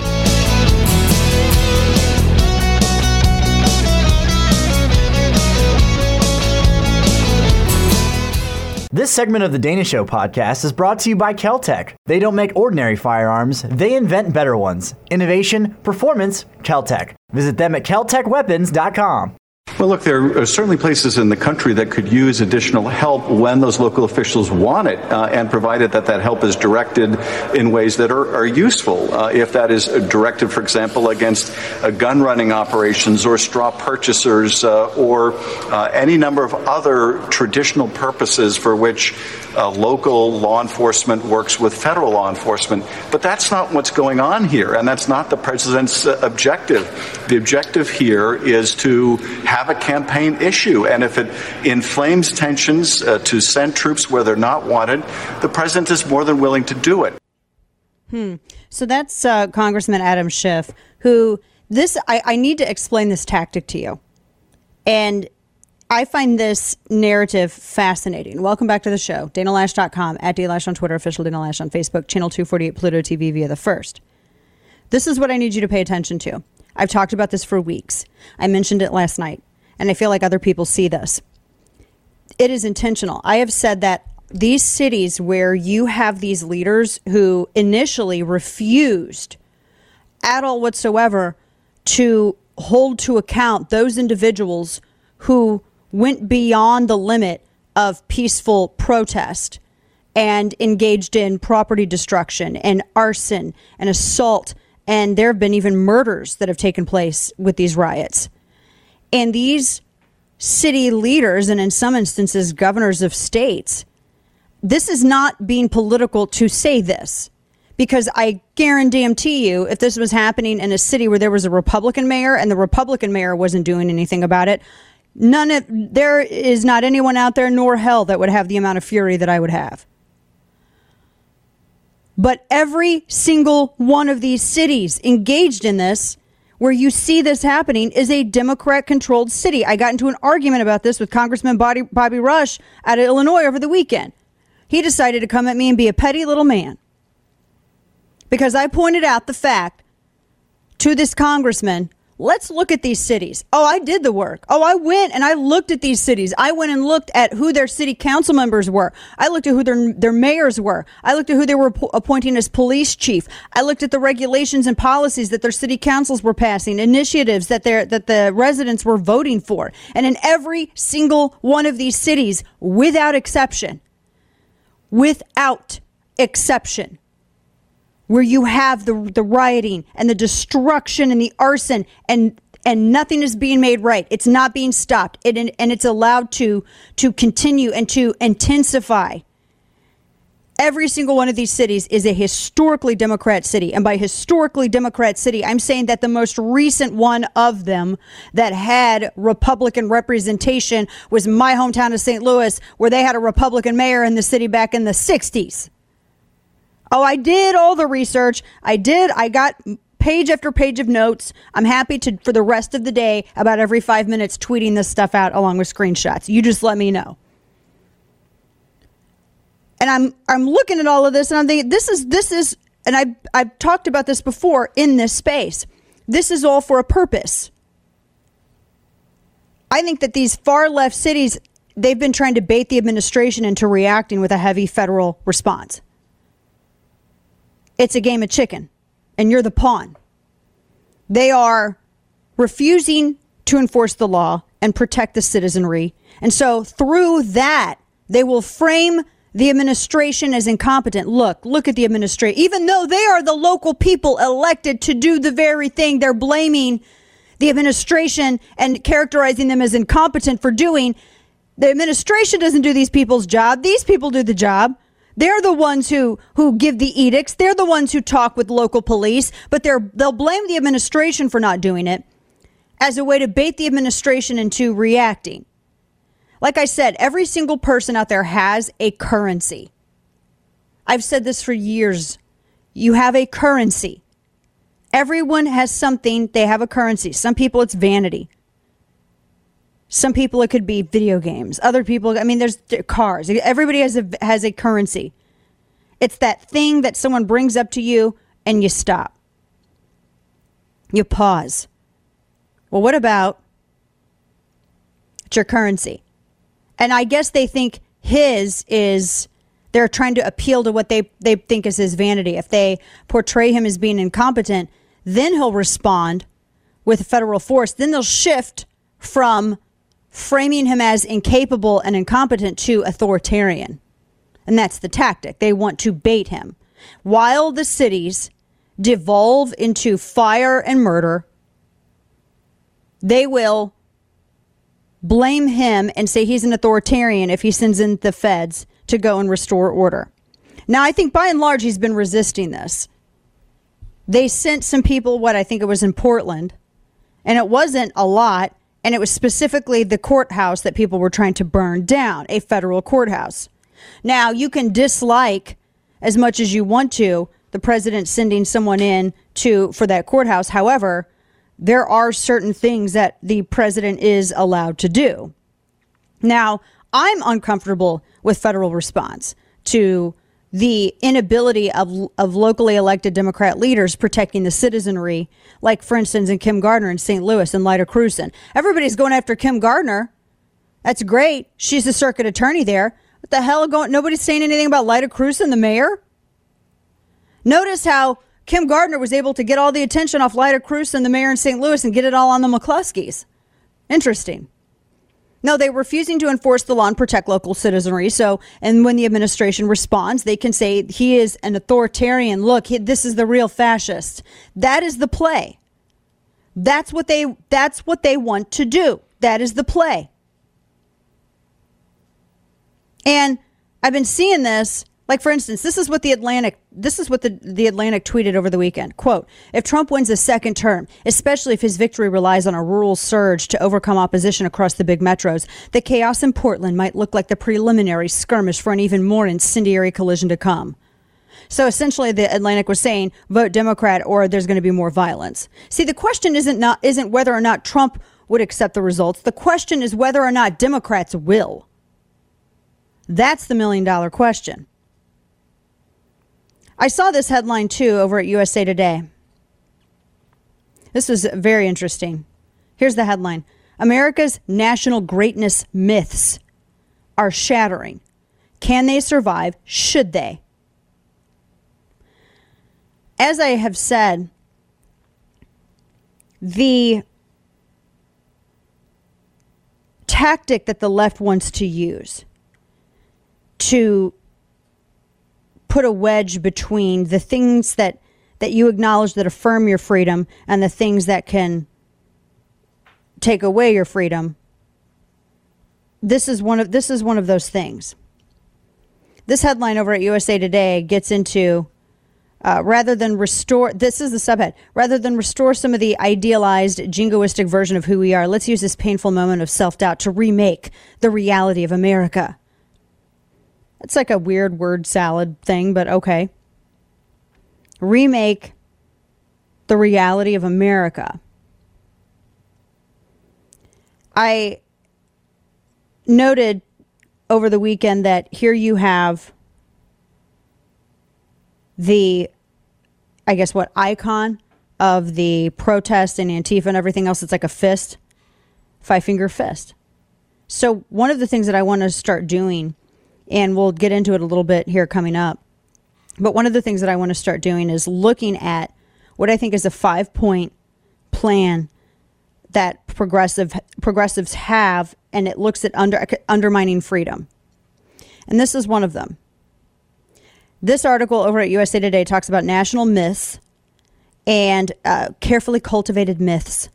This segment of the Dana Show podcast is brought to you by Kel-Tec. They don't make ordinary firearms, they invent better ones. Innovation, performance, Kel-Tec. Visit them at keltecweapons.com. Well, look, there are certainly places in the country that could use additional help when those local officials want it, and provided that that help is directed in ways that are useful. If that is directed, for example, against gun running operations or straw purchasers or any number of other traditional purposes for which local law enforcement works with federal law enforcement. But that's not what's going on here, and that's not the president's objective. The objective here is to have a campaign issue, and if it inflames tensions to send troops where they're not wanted, the president is more than willing to do it. So that's Congressman Adam Schiff, who I need to explain this tactic to you. And I find this narrative fascinating. Welcome back to the show. DanaLash.com, @DanaLash on Twitter, official Dana Lash on Facebook, channel 248 Pluto TV via the First. This is what I need you to pay attention to. I've talked about this for weeks. I mentioned it last night, and I feel like other people see this. It is intentional. I have said that these cities where you have these leaders who initially refused at all whatsoever to hold to account those individuals who went beyond the limit of peaceful protest and engaged in property destruction and arson and assault. And there have been even murders that have taken place with these riots. And these city leaders, and in some instances, governors of states, this is not being political to say this, because I guarantee you, if this was happening in a city where there was a Republican mayor and the Republican mayor wasn't doing anything about it, there is not anyone out there nor hell that would have the amount of fury that I would have. But every single one of these cities engaged in this, where you see this happening, is a Democrat-controlled city. I got into an argument about this with Congressman Bobby Rush out of Illinois over the weekend. He decided to come at me and be a petty little man because I pointed out the fact to this congressman, let's look at these cities. Oh, I did the work. Oh, I went and I looked at these cities. I went and looked at who their city council members were. I looked at who their mayors were. I looked at who they were appointing as police chief. I looked at the regulations and policies that their city councils were passing, initiatives that the residents were voting for. And in every single one of these cities, without exception, where you have the rioting and the destruction and the arson and nothing is being made right. It's not being stopped. And it's allowed to continue and to intensify. Every single one of these cities is a historically Democrat city. And by historically Democrat city, I'm saying that the most recent one of them that had Republican representation was my hometown of St. Louis, where they had a Republican mayor in the city back in the 60s. Oh, I did all the research. I got page after page of notes. I'm happy to, for the rest of the day, about every 5 minutes, tweeting this stuff out along with screenshots. You just let me know. And I'm looking at all of this and I'm thinking, this is, and I've talked about this before in this space. This is all for a purpose. I think that these far left cities, they've been trying to bait the administration into reacting with a heavy federal response. It's a game of chicken, and you're the pawn. They are refusing to enforce the law and protect the citizenry. And so through that, they will frame the administration as incompetent. Look at the administration. Even though they are the local people elected to do the very thing they're blaming the administration and characterizing them as incompetent for doing, the administration doesn't do these people's job. These people do the job. They're the ones who give the edicts. They're the ones who talk with local police, but they'll blame the administration for not doing it as a way to bait the administration into reacting. Like I said, every single person out there has a currency. I've said this for years. You have a currency. Everyone has something. They have a currency. Some people, it's vanity. Some people, it could be video games. Other people, there's cars. Everybody has a currency. It's that thing that someone brings up to you and you stop. You pause. Well, what about your currency? And I guess they think they're trying to appeal to what they think is his vanity. If they portray him as being incompetent, then he'll respond with federal force. Then they'll shift from framing him as incapable and incompetent to authoritarian. And that's the tactic. They want to bait him. While the cities devolve into fire and murder, they will blame him and say he's an authoritarian if he sends in the feds to go and restore order. Now, I think by and large, he's been resisting this. They sent some people, I think it was in Portland, and it wasn't a lot, and it was specifically the courthouse that people were trying to burn down, a federal courthouse. Now, you can dislike as much as you want to the president sending someone in for that courthouse. However, there are certain things that the president is allowed to do. Now, I'm uncomfortable with federal response to the inability of locally elected Democrat leaders protecting the citizenry, like, for instance, in Kim Gardner in St. Louis and Lyda Crewson. Everybody's going after Kim Gardner. That's great. She's the circuit attorney there. What the hell? Nobody's saying anything about Lyda Crewson, the mayor? Notice how Kim Gardner was able to get all the attention off Lyda Crewson, the mayor in St. Louis, and get it all on the McCluskeys. Interesting. No, they're refusing to enforce the law and protect local citizenry. And when the administration responds, they can say he is an authoritarian. Look, this is the real fascist. That is the play. That's what they want to do. That is the play. And I've been seeing this. Like, for instance, this is what the Atlantic tweeted over the weekend. Quote, if Trump wins a second term, especially if his victory relies on a rural surge to overcome opposition across the big metros, the chaos in Portland might look like the preliminary skirmish for an even more incendiary collision to come. So essentially, the Atlantic was saying, vote Democrat or there's going to be more violence. See, the question isn't whether or not Trump would accept the results. The question is whether or not Democrats will. That's the $1 million question. I saw this headline, too, over at USA Today. This was very interesting. Here's the headline. America's national greatness myths are shattering. Can they survive? Should they? As I have said, the tactic that the left wants to use to put a wedge between the things that you acknowledge that affirm your freedom and the things that can take away your freedom. This is one of those things. This headline over at USA Today gets into rather than restore some of the idealized jingoistic version of who we are, let's use this painful moment of self-doubt to remake the reality of America. It's like a weird word salad thing, but okay. Remake the reality of America. I noted over the weekend that here you have the, icon of the protest and Antifa and everything else. It's like a fist, 5-finger fist. So one of the things that I want to start doing, and we'll get into it a little bit here coming up, but one of the things that I want to start doing is looking at what I think is a 5-point plan that progressives have, and it looks at undermining freedom. And this is one of them. This article over at USA Today talks about national myths and carefully cultivated myths.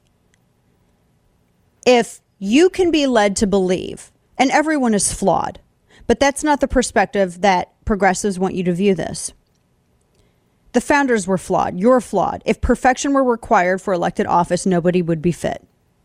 If you can be led to believe, and everyone is flawed, but that's not the perspective that progressives want you to view this. The founders were flawed. You're flawed. If perfection were required for elected office, nobody would be fit.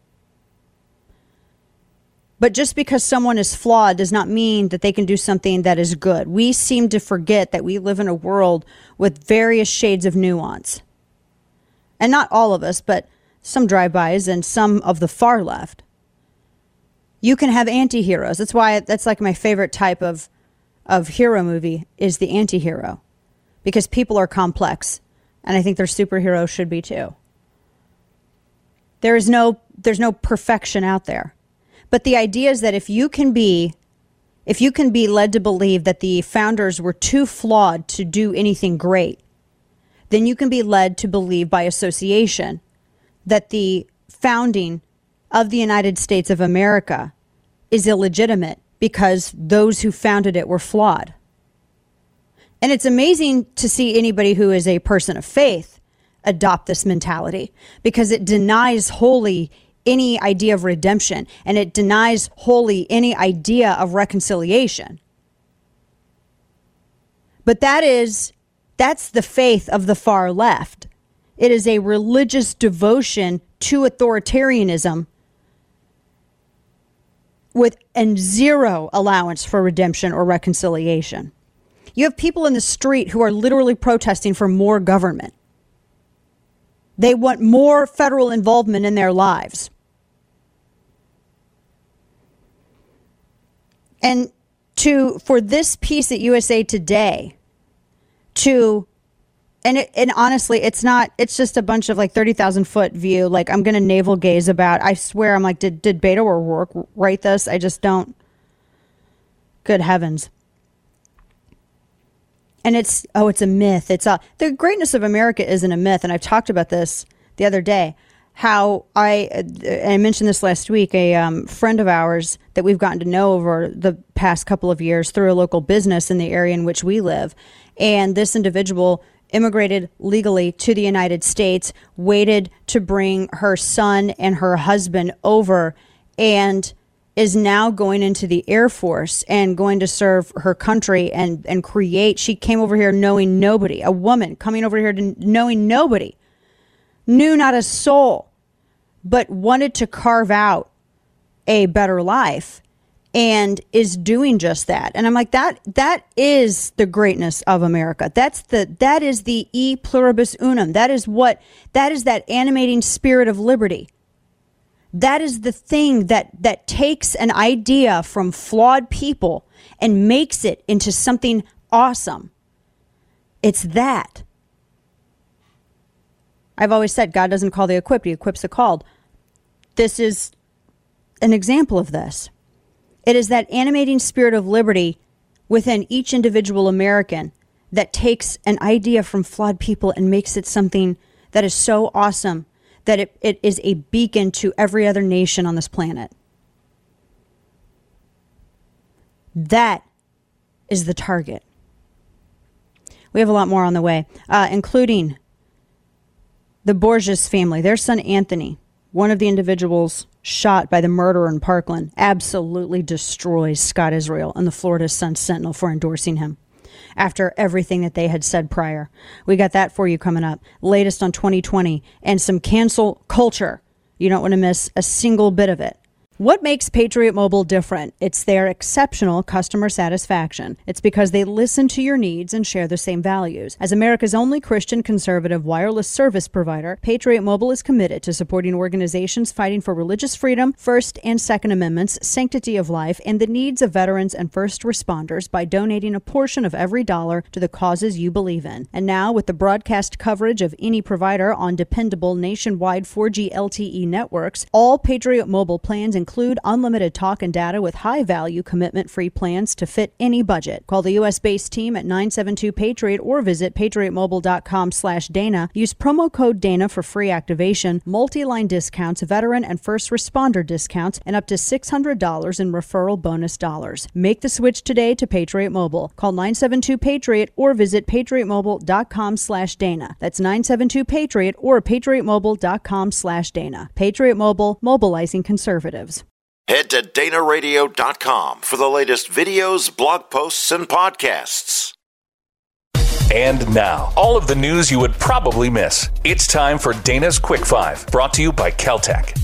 But just because someone is flawed does not mean that they can do something that is good. We seem to forget that we live in a world with various shades of nuance. And not all of us, but some drive-bys and some of the far left. You can have anti-heroes. That's why that's like my favorite type of hero movie is the anti-hero. Because people are complex. And I think their superheroes should be too. There's no perfection out there. But the idea is that if you can be led to believe that the founders were too flawed to do anything great, then you can be led to believe by association that the founding of the United States of America is illegitimate because those who founded it were flawed. And it's amazing to see anybody who is a person of faith adopt this mentality, because it denies wholly any idea of redemption, and it denies wholly any idea of reconciliation. But that's the faith of the far left. It is a religious devotion to authoritarianism with zero allowance for redemption or reconciliation. You have people in the street who are literally protesting for more government. They want more federal involvement in their lives. And for this piece at USA Today and honestly, it's just a bunch of like 30,000 foot view. Like, I'm going to navel gaze about, I swear, I'm like, did Beto O'Rourke write this? I just don't. Good heavens. And it's a myth. The greatness of America isn't a myth. And I've talked about this the other day, how I mentioned this last week, a friend of ours that we've gotten to know over the past couple of years through a local business in the area in which we live. And this individual immigrated legally to the United States, waited to bring her son and her husband over, and is now going into the Air Force and going to serve her country and create. She came over here knowing nobody, a woman coming over here knowing nobody, knew not a soul, but wanted to carve out a better life, and is doing just that. And I'm like, that is the greatness of America. That is the e pluribus unum. That is that animating spirit of liberty. That is the thing that takes an idea from flawed people and makes it into something awesome. It's that. I've always said God doesn't call the equipped, he equips the called. This is an example of this. It is that animating spirit of liberty within each individual American that takes an idea from flawed people and makes it something that is so awesome that it is a beacon to every other nation on this planet. That is the target. We have a lot more on the way, including the Borges family. Their son Anthony, one of the individuals shot by the murderer in Parkland, absolutely destroys Scott Israel and the Florida Sun-Sentinel for endorsing him after everything that they had said prior. We got that for you coming up. Latest on 2020 and some cancel culture. You don't want to miss a single bit of it. What makes Patriot Mobile different? It's their exceptional customer satisfaction. It's because they listen to your needs and share the same values. As America's only Christian conservative wireless service provider, Patriot Mobile is committed to supporting organizations fighting for religious freedom, First and Second Amendments, sanctity of life, and the needs of veterans and first responders by donating a portion of every dollar to the causes you believe in. And now, with the broadcast coverage of any provider on dependable nationwide 4G LTE networks, all Patriot Mobile plans include unlimited talk and data with high-value, commitment-free plans to fit any budget. Call the U.S.-based team at 972-PATRIOT or visit patriotmobile.com/Dana. Use promo code Dana for free activation, multi-line discounts, veteran and first responder discounts, and up to $600 in referral bonus dollars. Make the switch today to Patriot Mobile. Call 972-PATRIOT or visit patriotmobile.com/Dana. That's 972-PATRIOT or patriotmobile.com/Dana. Patriot Mobile, mobilizing conservatives. Head to danaradio.com for the latest videos, blog posts, and podcasts. And now, all of the news you would probably miss. It's time for Dana's Quick Five, brought to you by Caltech.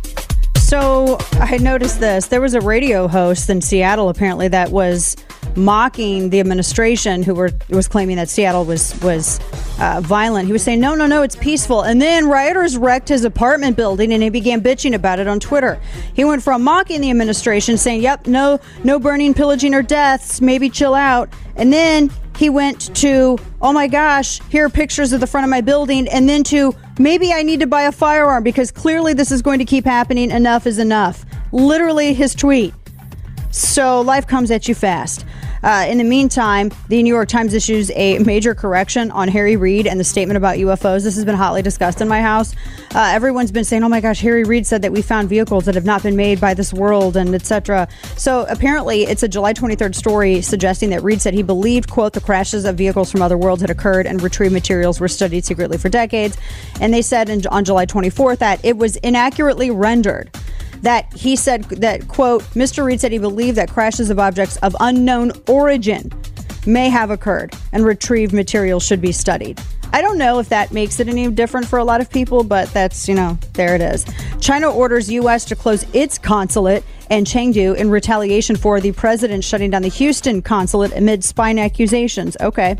So I noticed this. There was a radio host in Seattle, apparently, that was mocking the administration who was claiming that Seattle was violent. He was saying, no, it's peaceful. And then rioters wrecked his apartment building and he began bitching about it on Twitter. He went from mocking the administration, saying, yep, no burning, pillaging, or deaths, maybe chill out. And then he went to, oh my gosh, here are pictures of the front of my building. And then to, maybe I need to buy a firearm because clearly this is going to keep happening. Enough is enough. Literally his tweet. So life comes at you fast. In the meantime, the New York Times issues a major correction on Harry Reid and the statement about UFOs. This has been hotly discussed in my house. Everyone's been saying, oh my gosh, Harry Reid said that we found vehicles that have not been made by this world and etc. So apparently it's a July 23rd story suggesting that Reid said he believed, quote, the crashes of vehicles from other worlds had occurred and retrieved materials were studied secretly for decades. And they said on July 24th that it was inaccurately rendered. That he said that, quote, Mr. Reid said he believed that crashes of objects of unknown origin may have occurred and retrieved materials should be studied. I don't know if that makes it any different for a lot of people, but that's, there it is. China orders U.S. to close its consulate in Chengdu in retaliation for the president shutting down the Houston consulate amid spying accusations. Okay.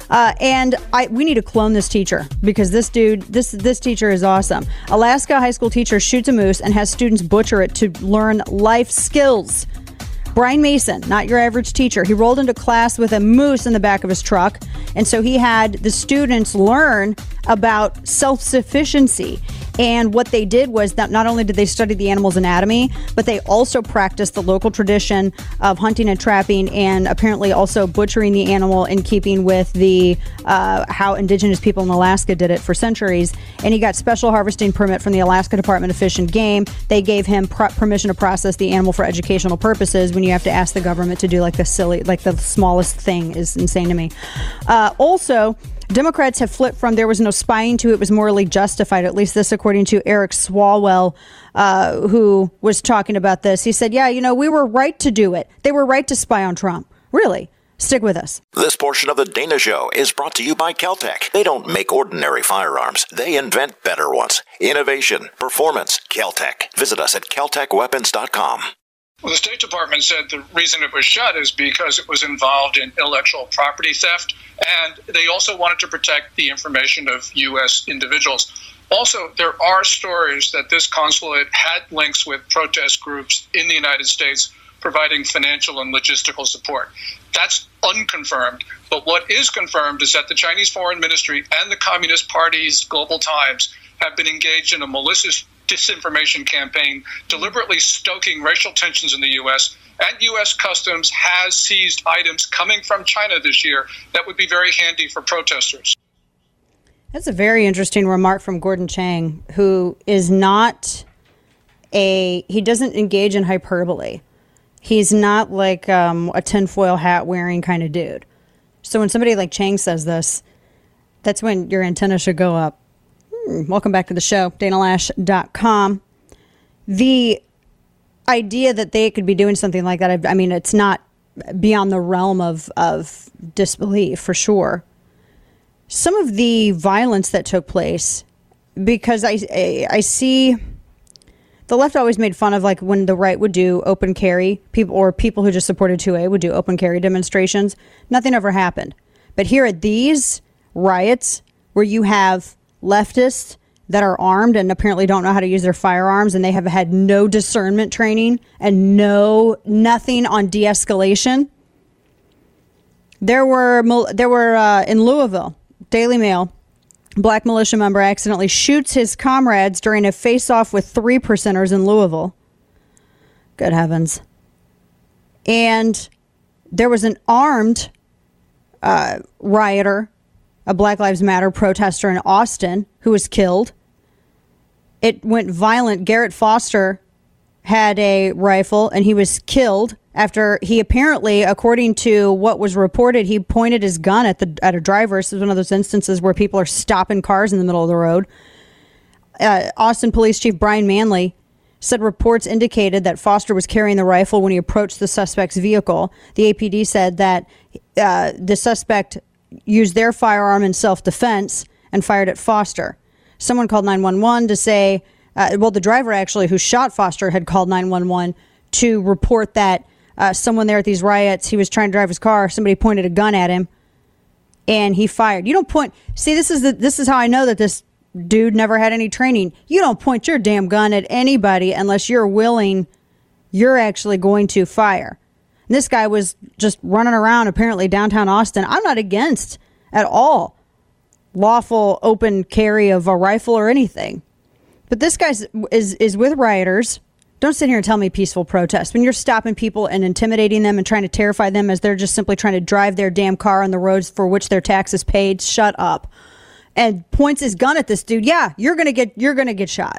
We need to clone this teacher because this teacher is awesome. Alaska high school teacher shoots a moose and has students butcher it to learn life skills. Brian Mason, not your average teacher. He rolled into class with a moose in the back of his truck. And so he had the students learn about self-sufficiency. And what they did was that not only did they study the animal's anatomy, but they also practiced the local tradition of hunting and trapping and apparently also butchering the animal in keeping with the how indigenous people in Alaska did it for centuries. And he got special harvesting permit from the Alaska Department of Fish and Game. They gave him permission to process the animal for educational purposes when you have to ask the government to do like the smallest thing is insane to me. Also, Democrats have flipped from there was no spying to it was morally justified, at least this according to Eric Swalwell, who was talking about this. He said, we were right to do it. They were right to spy on Trump. Really? Stick with us. This portion of the Dana Show is brought to you by Keltec. They don't make ordinary firearms. They invent better ones. Innovation, performance, Keltec. Visit us at keltecweapons.com. Well, the State Department said the reason it was shut is because it was involved in intellectual property theft, and they also wanted to protect the information of U.S. individuals. Also, there are stories that this consulate had links with protest groups in the United States providing financial and logistical support. That's unconfirmed, but what is confirmed is that the Chinese Foreign Ministry and the Communist Party's Global Times have been engaged in a malicious disinformation campaign, deliberately stoking racial tensions in the U.S., and U.S. Customs has seized items coming from China this year that would be very handy for protesters. That's a very interesting remark from Gordon Chang, who is he doesn't engage in hyperbole. He's not like a tinfoil hat wearing kind of dude. So when somebody like Chang says this, that's when your antenna should go up. Welcome back to the show, DanaLash.com. The idea that they could be doing something like that, I mean, it's not beyond the realm of disbelief, for sure. Some of the violence that took place, because I see the left always made fun of like when the right would do open carry, people who just supported 2A would do open carry demonstrations. Nothing ever happened. But here at these riots where you have leftists that are armed and apparently don't know how to use their firearms, and they have had no discernment training and nothing on de-escalation. There were in Louisville, Daily Mail, black militia member accidentally shoots his comrades during a face-off with 3 percenters in Louisville. Good heavens. And there was an armed rioter, a Black Lives Matter protester in Austin who was killed. It went violent. Garrett Foster had a rifle and he was killed after he apparently, according to what was reported, he pointed his gun at a driver. This is one of those instances where people are stopping cars in the middle of the road. Austin Police Chief Brian Manley said reports indicated that Foster was carrying the rifle when he approached the suspect's vehicle. The APD said that the suspect used their firearm in self-defense and fired at Foster. Someone called 911 to say, the driver actually who shot Foster had called 911 to report that someone there at these riots, he was trying to drive his car, somebody pointed a gun at him and he fired. You don't point. See, this is how I know that this dude never had any training. You don't point your damn gun at anybody unless you're willing, you're actually going to fire. And this guy was just running around apparently downtown Austin. I'm not against at all lawful open carry of a rifle or anything. But this guy is with rioters Don't sit here and tell me peaceful protest. When you're stopping people and intimidating them and trying to terrify them as they're just simply trying to drive their damn car on the roads for which their tax is paid, shut up. And points his gun at this dude. Yeah, you're gonna get shot.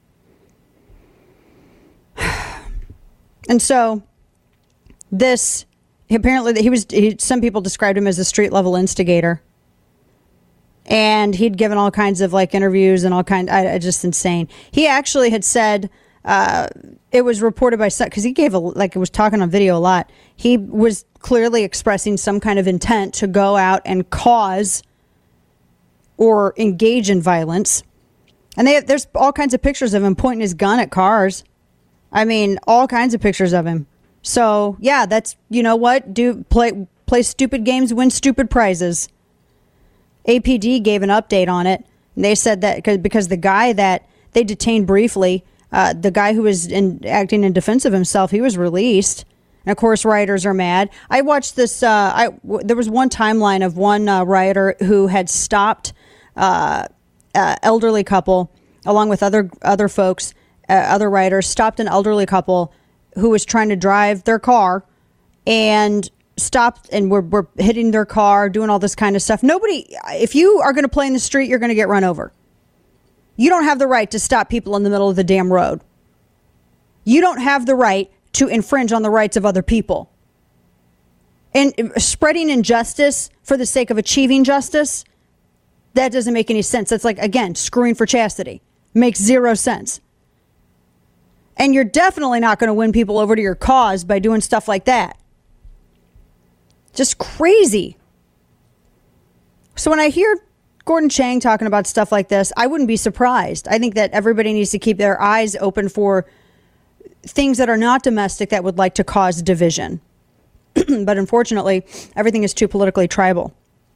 And so this, apparently some people described him as a street level instigator. And he'd given all kinds of like interviews and all just insane. He actually had said, it was reported by, because he gave was talking on video a lot. He was clearly expressing some kind of intent to go out and cause or engage in violence. And there's all kinds of pictures of him pointing his gun at cars. I mean, all kinds of pictures of him. So yeah, that's, you know what? Play stupid games, win stupid prizes. APD gave an update on it. And they said that because the guy that they detained briefly, the guy who was acting in defense of himself, he was released. And of course, rioters are mad. I watched this. There was one timeline of one rioter who had stopped elderly couple along with other folks, other rioters, stopped an elderly couple who was trying to drive their car and stopped and were hitting their car, doing all this kind of stuff. If you are going to play in the street, you're going to get run over. You don't have the right to stop people in the middle of the damn road. You don't have the right to infringe on the rights of other people. And spreading injustice for the sake of achieving justice, that doesn't make any sense. That's like, again, screwing for chastity. Makes zero sense. And you're definitely not going to win people over to your cause by doing stuff like that. Just crazy. So when I hear Gordon Chang talking about stuff like this, I wouldn't be surprised. I think that everybody needs to keep their eyes open for things that are not domestic that would like to cause division. But unfortunately, everything is too politically tribal.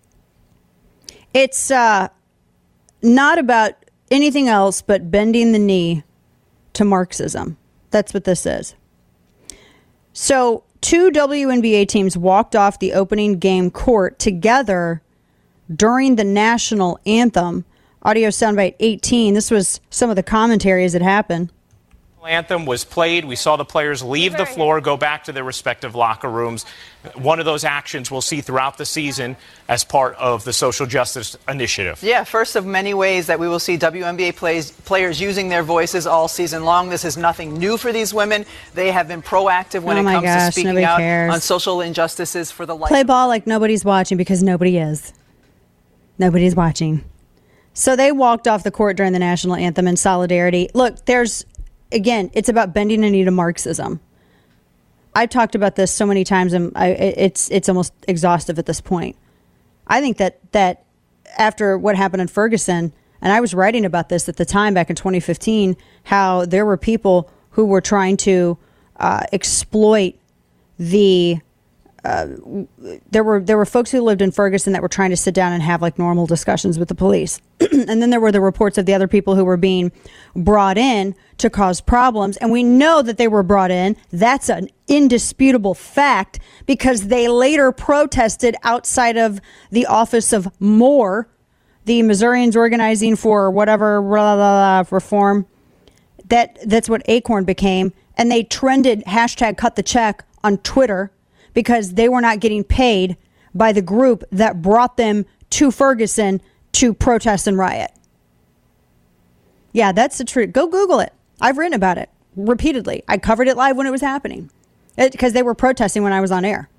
It's not about anything else but bending the knee to Marxism. That's what this is. So 2 WNBA teams walked off the opening game court together during the national anthem. Audio soundbite 18. This was some of the commentary as it happened. Anthem was played. We saw the players leave the floor, go back to their respective locker rooms. One of those actions we'll see throughout the season as part of the social justice initiative. Yeah, first of many ways that we will see WNBA players using their voices all season long. This is nothing new for these women. They have been proactive when it comes to speaking out on social injustices for the life. Play ball like nobody's watching, because nobody is. Nobody's watching. So they walked off the court during the national anthem in solidarity. Look, again, it's about bending the knee to Marxism. I've talked about this so many times, and it's almost exhaustive at this point. I think that after what happened in Ferguson, and I was writing about this at the time back in 2015, how there were people who were trying to exploit the. There were folks who lived in Ferguson that were trying to sit down and have like normal discussions with the police. And then there were the reports of the other people who were being brought in to cause problems. And we know that they were brought in. That's an indisputable fact, because they later protested outside of the office of MORE, the Missourians Organizing for whatever reform. That's what ACORN became. And they trended #CutTheCheck on Twitter, because they were not getting paid by the group that brought them to Ferguson to protest and riot. Yeah, that's the truth. Go Google it. It's written about it repeatedly. I covered it live when it was happening, because they were protesting when I was on air.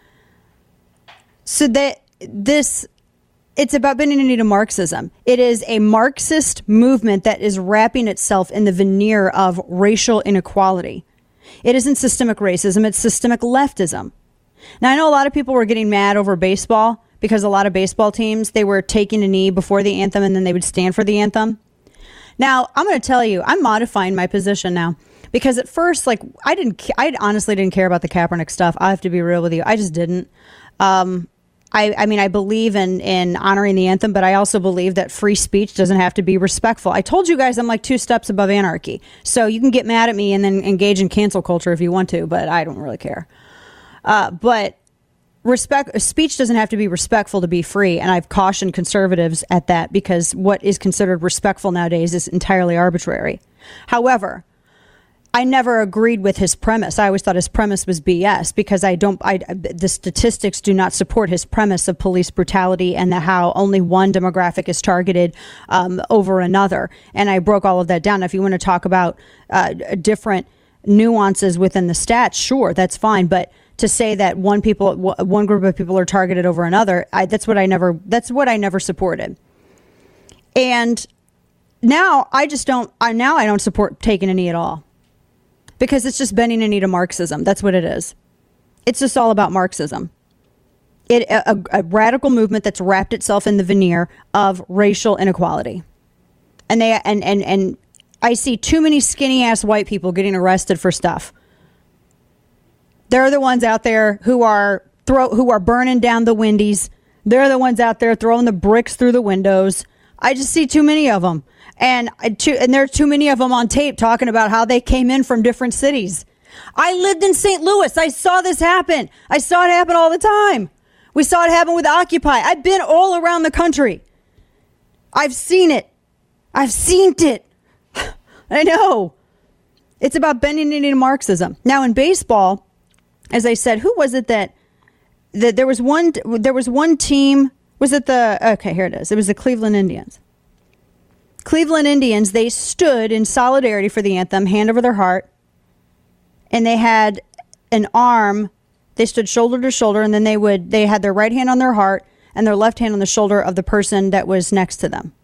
So it's about bending the knee to Marxism. It is a Marxist movement that is wrapping itself in the veneer of racial inequality. It isn't systemic racism, it's systemic leftism. Now, I know a lot of people were getting mad over baseball, because a lot of baseball teams, they were taking a knee before the anthem and then they would stand for the anthem. Now, I'm going to tell you, I'm modifying my position now, because at first, like, I honestly didn't care about the Kaepernick stuff. I have to be real with you. I just didn't. I mean, I believe in honoring the anthem, but I also believe that free speech doesn't have to be respectful. I told you guys I'm like 2 steps above anarchy. So you can get mad at me and then engage in cancel culture if you want to, but I don't really care. But speech doesn't have to be respectful to be free. And I've cautioned conservatives at that, because what is considered respectful nowadays is entirely arbitrary. However, I never agreed with his premise. I always thought his premise was BS because the statistics do not support his premise of police brutality and how only one demographic is targeted over another. And I broke all of that down. If you want to talk about different nuances within the stats, sure, that's fine. But to say that one group of people are targeted over another, that's what I never supported. And now I don't support taking a knee at all. Because it's just bending a knee to Marxism. That's what it is. It's just all about Marxism. A radical movement that's wrapped itself in the veneer of racial inequality. And I see too many skinny ass white people getting arrested for stuff. They're the ones out there who are burning down the Wendy's. They're the ones out there throwing the bricks through the windows. I just see too many of them. And there are too many of them on tape talking about how they came in from different cities. I lived in St. Louis. I saw this happen. I saw it happen all the time. We saw it happen with Occupy. I've been all around the country. I've seen it. I've seen it. I know. It's about bending it into Marxism. Now in baseball, as I said, who was it that there was one team? Was it okay, here it is. It was the Cleveland Indians. Cleveland Indians, they stood in solidarity for the anthem, hand over their heart, and they had an arm. They stood shoulder to shoulder, and then they had their right hand on their heart and their left hand on the shoulder of the person that was next to them.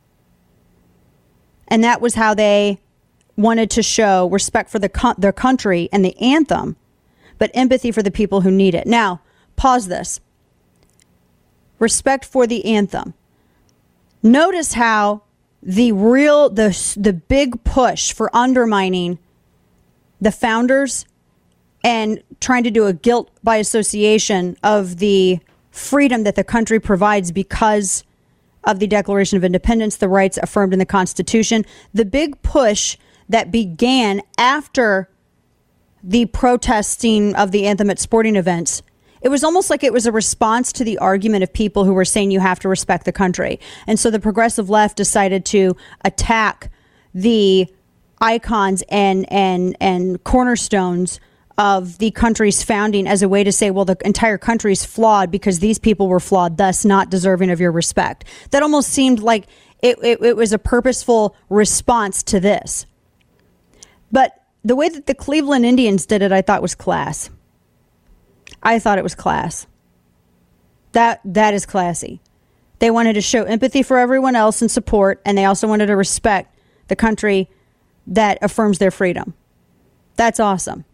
And that was how they wanted to show respect for their country and the anthem, but empathy for the people who need it. Now, pause this. Respect for the anthem. Notice how the big push for undermining the founders and trying to do a guilt by association of the freedom that the country provides because of the Declaration of Independence, the rights affirmed in the Constitution, the big push that began after the protesting of the anthem at sporting events. It was almost like it was a response to the argument of people who were saying you have to respect the country. And so the progressive left decided to attack the icons and cornerstones of the country's founding as a way to say, well, the entire country is flawed because these people were flawed, thus not deserving of your respect. That almost seemed like it was a purposeful response to this. But the way that the Cleveland Indians did it, I thought was class. I thought it was class. That is classy. They wanted to show empathy for everyone else and support, and they also wanted to respect the country that affirms their freedom. That's awesome.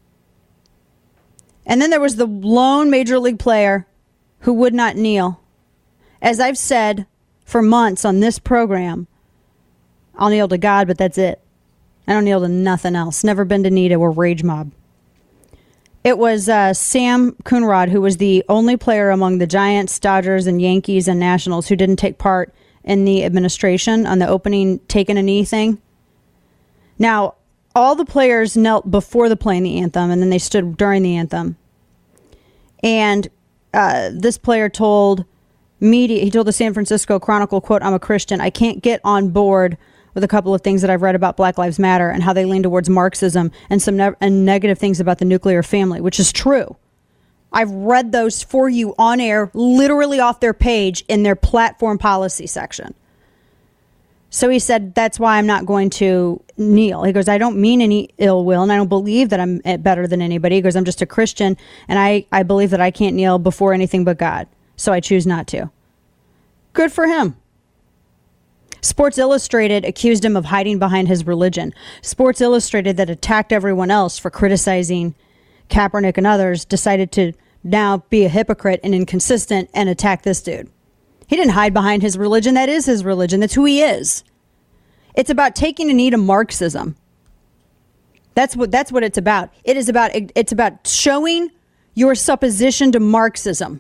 And then there was the lone major league player who would not kneel. As I've said for months on this program, I'll kneel to God, but that's it. I don't kneel to nothing else. Never been to knee to a rage mob. It was Sam Coonrod, who was the only player among the Giants, Dodgers, and Yankees and Nationals who didn't take part in the administration on the opening taking a knee thing. Now, all the players knelt before playing the anthem, and then they stood during the anthem. And this player told media, he told the San Francisco Chronicle, quote, "I'm a Christian. I can't get on board with a couple of things that I've read about Black Lives Matter and how they lean towards Marxism and some negative things about the nuclear family," which is true. I've read those for you on air, literally off their page in their platform policy section. So he said, that's why I'm not going to kneel. He goes, I don't mean any ill will, and I don't believe that I'm better than anybody. He goes, I'm just a Christian, and I believe that I can't kneel before anything but God. So I choose not to. Good for him. Sports Illustrated accused him of hiding behind his religion. Sports Illustrated, that attacked everyone else for criticizing Kaepernick and others, decided to now be a hypocrite and inconsistent and attack this dude. He didn't hide behind his religion. That is his religion. That's who he is. It's about taking a knee to Marxism. That's what it's about. It's about showing your supposition to Marxism.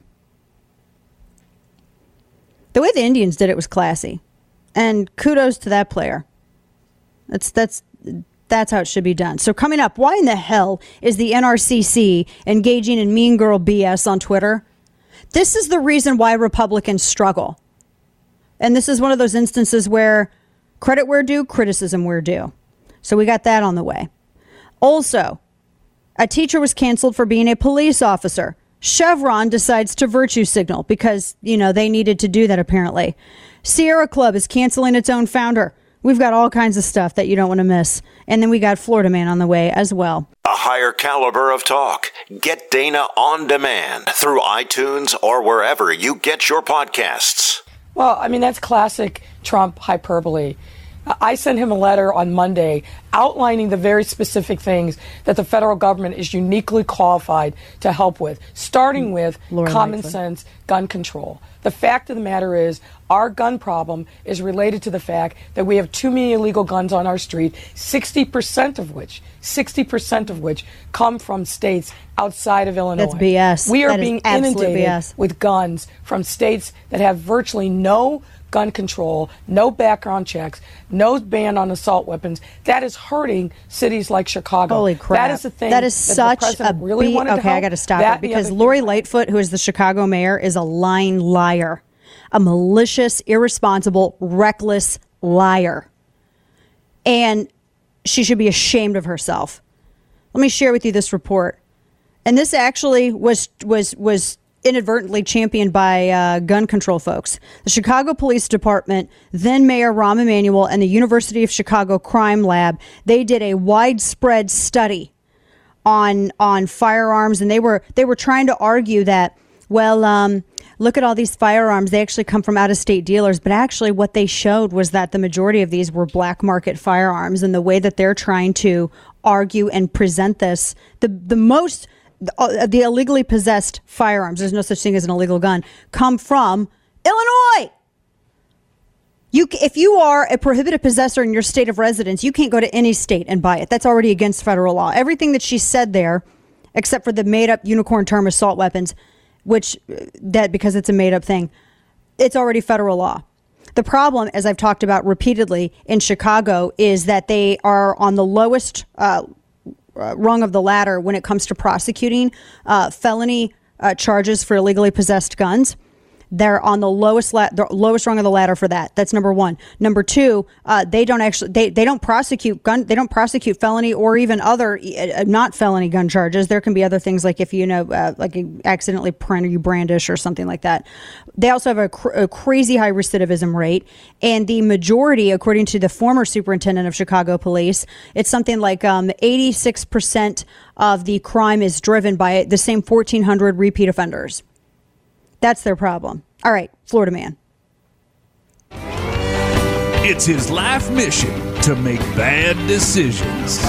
The way the Indians did it was classy. And kudos to that player. That's how it should be done. So coming up, why in the hell is the NRCC engaging in mean girl BS on Twitter? This is the reason why Republicans struggle. And this is one of those instances where credit where due, criticism where due. So we got that on the way. Also, a teacher was canceled for being a police officer. Chevron decides to virtue signal because, they needed to do that apparently. Sierra Club is canceling its own founder. We've got all kinds of stuff that you don't want to miss. And then we got Florida Man on the way as well. A higher caliber of talk. Get Dana on demand through iTunes or wherever you get your podcasts. Well, that's classic Trump hyperbole. I sent him a letter on Monday outlining the very specific things that the federal government is uniquely qualified to help with, starting with common sense gun control. The fact of the matter is our gun problem is related to the fact that we have too many illegal guns on our street, 60% of which come from states outside of Illinois. That's BS. We are that being inundated with guns from states that have virtually no gun control, no background checks, no ban on assault weapons. That is hurting cities like Chicago. Holy crap. That is the thing that is such the president really wanted to help. Okay, I got to stop it because Lori Lightfoot, who is the Chicago mayor, is a lying liar. A malicious, irresponsible, reckless liar. And she should be ashamed of herself. Let me share with you this report. And this actually was inadvertently championed by gun control folks. The Chicago Police Department, then Mayor Rahm Emanuel, and the University of Chicago Crime Lab, they did a widespread study on firearms, and they were trying to argue that, look at all these firearms. They actually come from out-of-state dealers. But actually what they showed was that the majority of these were black market firearms. And the way that they're trying to argue and present this, the illegally possessed firearms, there's no such thing as an illegal gun, come from Illinois. If you are a prohibited possessor in your state of residence, you can't go to any state and buy it. That's already against federal law. Everything that she said there, except for the made-up unicorn term assault weapons, because it's a made-up thing, it's already federal law. The problem, as I've talked about repeatedly in Chicago, is that they are on the lowest rung of the ladder when it comes to prosecuting felony charges for illegally possessed guns. They're on the lowest rung of the ladder for that. That's number one. Number two, they don't prosecute felony or even other not felony gun charges. There can be other things like if like you accidentally print or you brandish or something like that. They also have a crazy high recidivism rate, and the majority, according to the former superintendent of Chicago Police, it's something like 86% of the crime is driven by the same 1,400 repeat offenders. That's their problem. All right, Florida Man. It's his life mission to make bad decisions.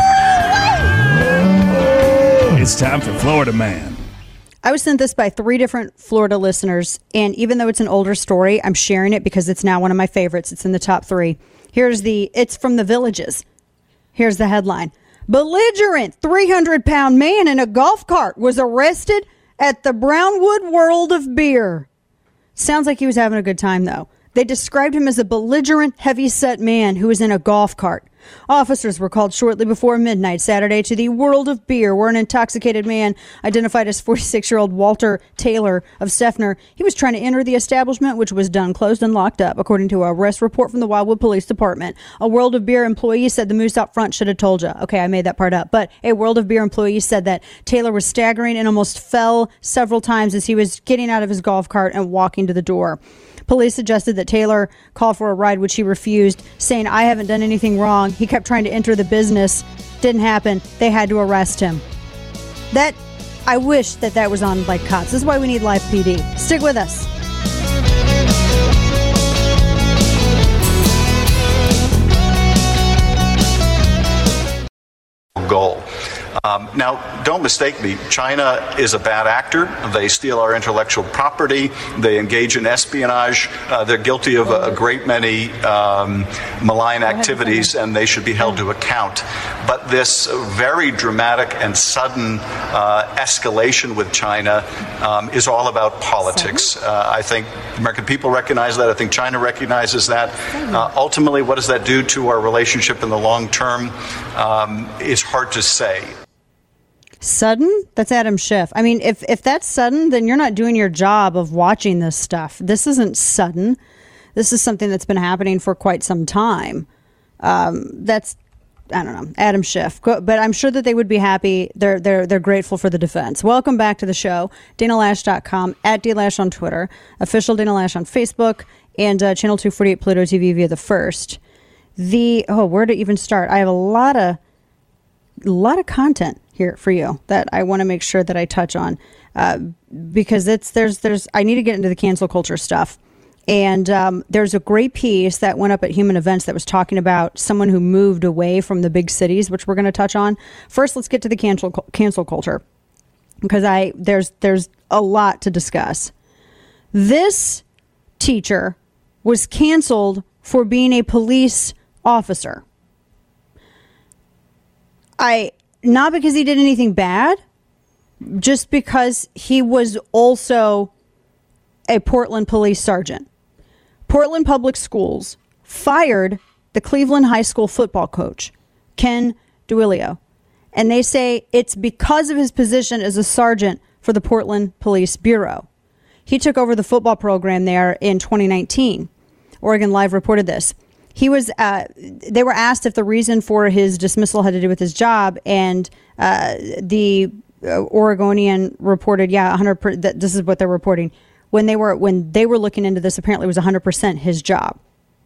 It's time for Florida Man. I was sent this by 3 different Florida listeners, and even though it's an older story, I'm sharing it because it's now one of my favorites. It's in the top 3. It's from the Villages. Here's the headline. Belligerent 300-pound man in a golf cart was arrested at the Brownwood World of Beer. Sounds like he was having a good time, though. They described him as a belligerent, heavy-set man who was in a golf cart. Officers were called shortly before midnight Saturday to the World of Beer, where an intoxicated man identified as 46-year-old Walter Taylor of Seffner. He was trying to enter the establishment, which was done, closed, and locked up, according to a arrest report from the Wildwood Police Department. A World of Beer employee said the moose out front should have told you. Okay, I made that part up. But a World of Beer employee said that Taylor was staggering and almost fell several times as he was getting out of his golf cart and walking to the door. Police suggested that Taylor call for a ride, which he refused, saying, "I haven't done anything wrong." He kept trying to enter the business. Didn't happen. They had to arrest him. I wish that was on like cops. This is why we need live PD. Stick with us. Goal. Now, don't mistake me. China is a bad actor. They steal our intellectual property. They engage in espionage. They're guilty of a great many malign activities, and they should be held to account. But this very dramatic and sudden escalation with China is all about politics. I think American people recognize that. I think China recognizes that. Ultimately, what does that do to our relationship in the long term? It's hard to say. Sudden? That's Adam Schiff. I mean, if that's sudden, then you're not doing your job of watching this stuff. This isn't sudden. This is something that's been happening for quite some time. That's I don't know, Adam Schiff. But I'm sure that they would be happy. They're grateful for the defense. Welcome back to the show. DanaLash.com, @DLash on Twitter, official Dana Lash on Facebook, and Channel 248 Pluto TV via the First. Where to even start? I have a lot of content here for you that I want to make sure that I touch on because I need to get into the cancel culture stuff. And there's a great piece that went up at Human Events that was talking about someone who moved away from the big cities, which we're going to touch on. First, let's get to the cancel culture because there's a lot to discuss. This teacher was canceled for being a police officer. Not because he did anything bad, just because he was also a Portland police sergeant. Portland Public Schools fired the Cleveland High School football coach, Ken Duilio. And they say it's because of his position as a sergeant for the Portland Police Bureau. He took over the football program there in 2019. Oregon Live reported this. They were asked if the reason for his dismissal had to do with his job, and the Oregonian reported, 100%. This is what they're reporting. When they were looking into this, apparently it was 100% his job.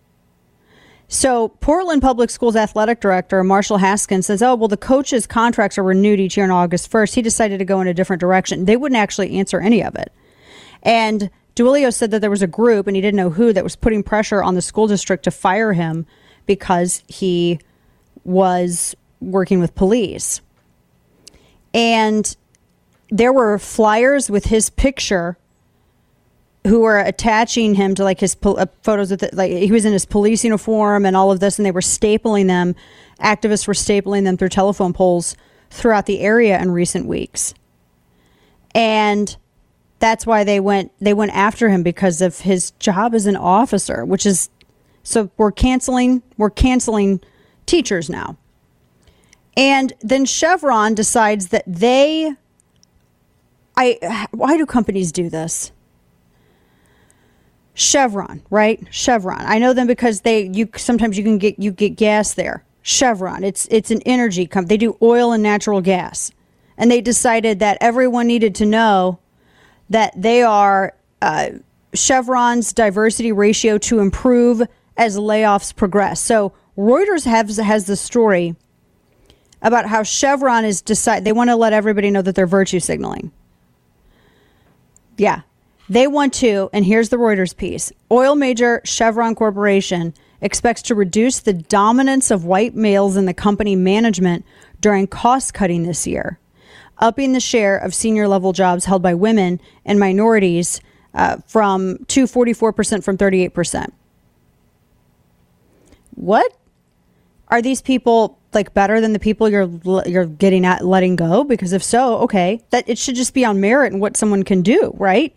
So Portland Public Schools athletic director Marshall Haskins says, the coaches' contracts are renewed each year on August 1st. He decided to go in a different direction. They wouldn't actually answer any of it. And Duilio said that there was a group, and he didn't know who, that was putting pressure on the school district to fire him because he was working with police. And there were flyers with his picture who were attaching him to his photos of he was in his police uniform and all of this, and they were stapling them. Activists were stapling them through telephone poles throughout the area in recent weeks. And that's why they went after him, because of his job as an officer, which is, so we're canceling teachers now. And then Chevron decides that why do companies do this? Chevron, right? Chevron. I know them because sometimes you get gas there. Chevron. It's an energy company. They do oil and natural gas. And they decided that everyone needed to know that they are Chevron's diversity ratio to improve as layoffs progress. So Reuters has the story about how Chevron they want to let everybody know that they're virtue signaling. Yeah. They want to, and here's the Reuters piece. Oil major Chevron Corporation expects to reduce the dominance of white males in the company management during cost cutting this year, upping the share of senior level jobs held by women and minorities to 44% from 38%. What? Are these people better than the people you're letting go? Because if so, okay, that it should just be on merit and what someone can do, right?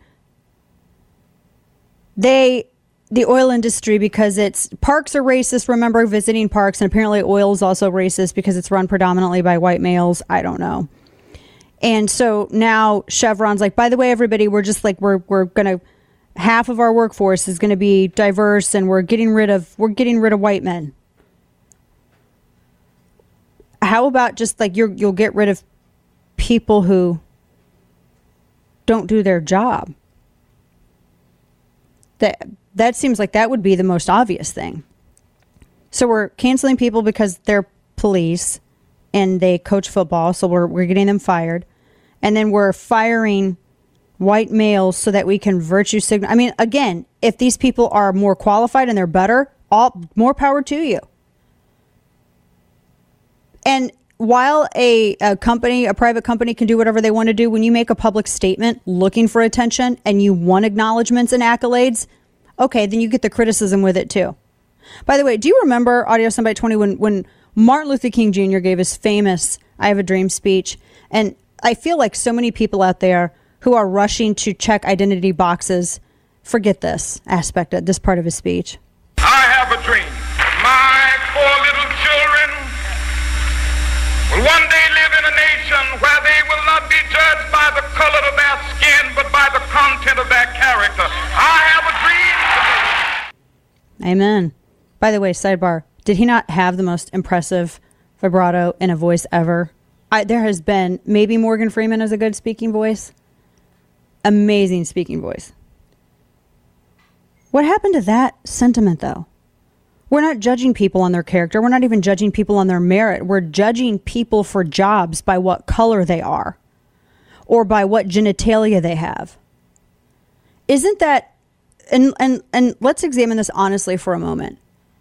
The oil industry, because parks are racist, remember, visiting parks, and apparently oil is also racist because it's run predominantly by white males. I don't know. And so now Chevron's by the way, everybody, we're just we're going to, half of our workforce is going to be diverse, and we're getting rid of white men. How about just you'll get rid of people who don't do their job? That seems like that would be the most obvious thing. So we're canceling people because they're police and they coach football, so we're getting them fired. And then we're firing white males so that we can virtue signal. I mean, again, if these people are more qualified and they're better, more power to you. And while a private company can do whatever they want to do, when you make a public statement looking for attention and you want acknowledgments and accolades, okay, then you get the criticism with it too. By the way, do you remember, Audio Soundbite 20, when Martin Luther King Jr. gave his famous I Have a Dream speech? And I feel like so many people out there who are rushing to check identity boxes forget this aspect of this part of his speech. I have a dream. My 4 little children will one day live in a nation where they will not be judged by the color of their skin, but by the content of their character. I have a dream today. Amen. By the way, sidebar, did he not have the most impressive vibrato in a voice ever. There has been, maybe Morgan Freeman is a good speaking voice. Amazing speaking voice. What happened to that sentiment, though? We're not judging people on their character. We're not even judging people on their merit. We're judging people for jobs by what color they are or by what genitalia they have. Isn't that, and let's examine this honestly for a moment.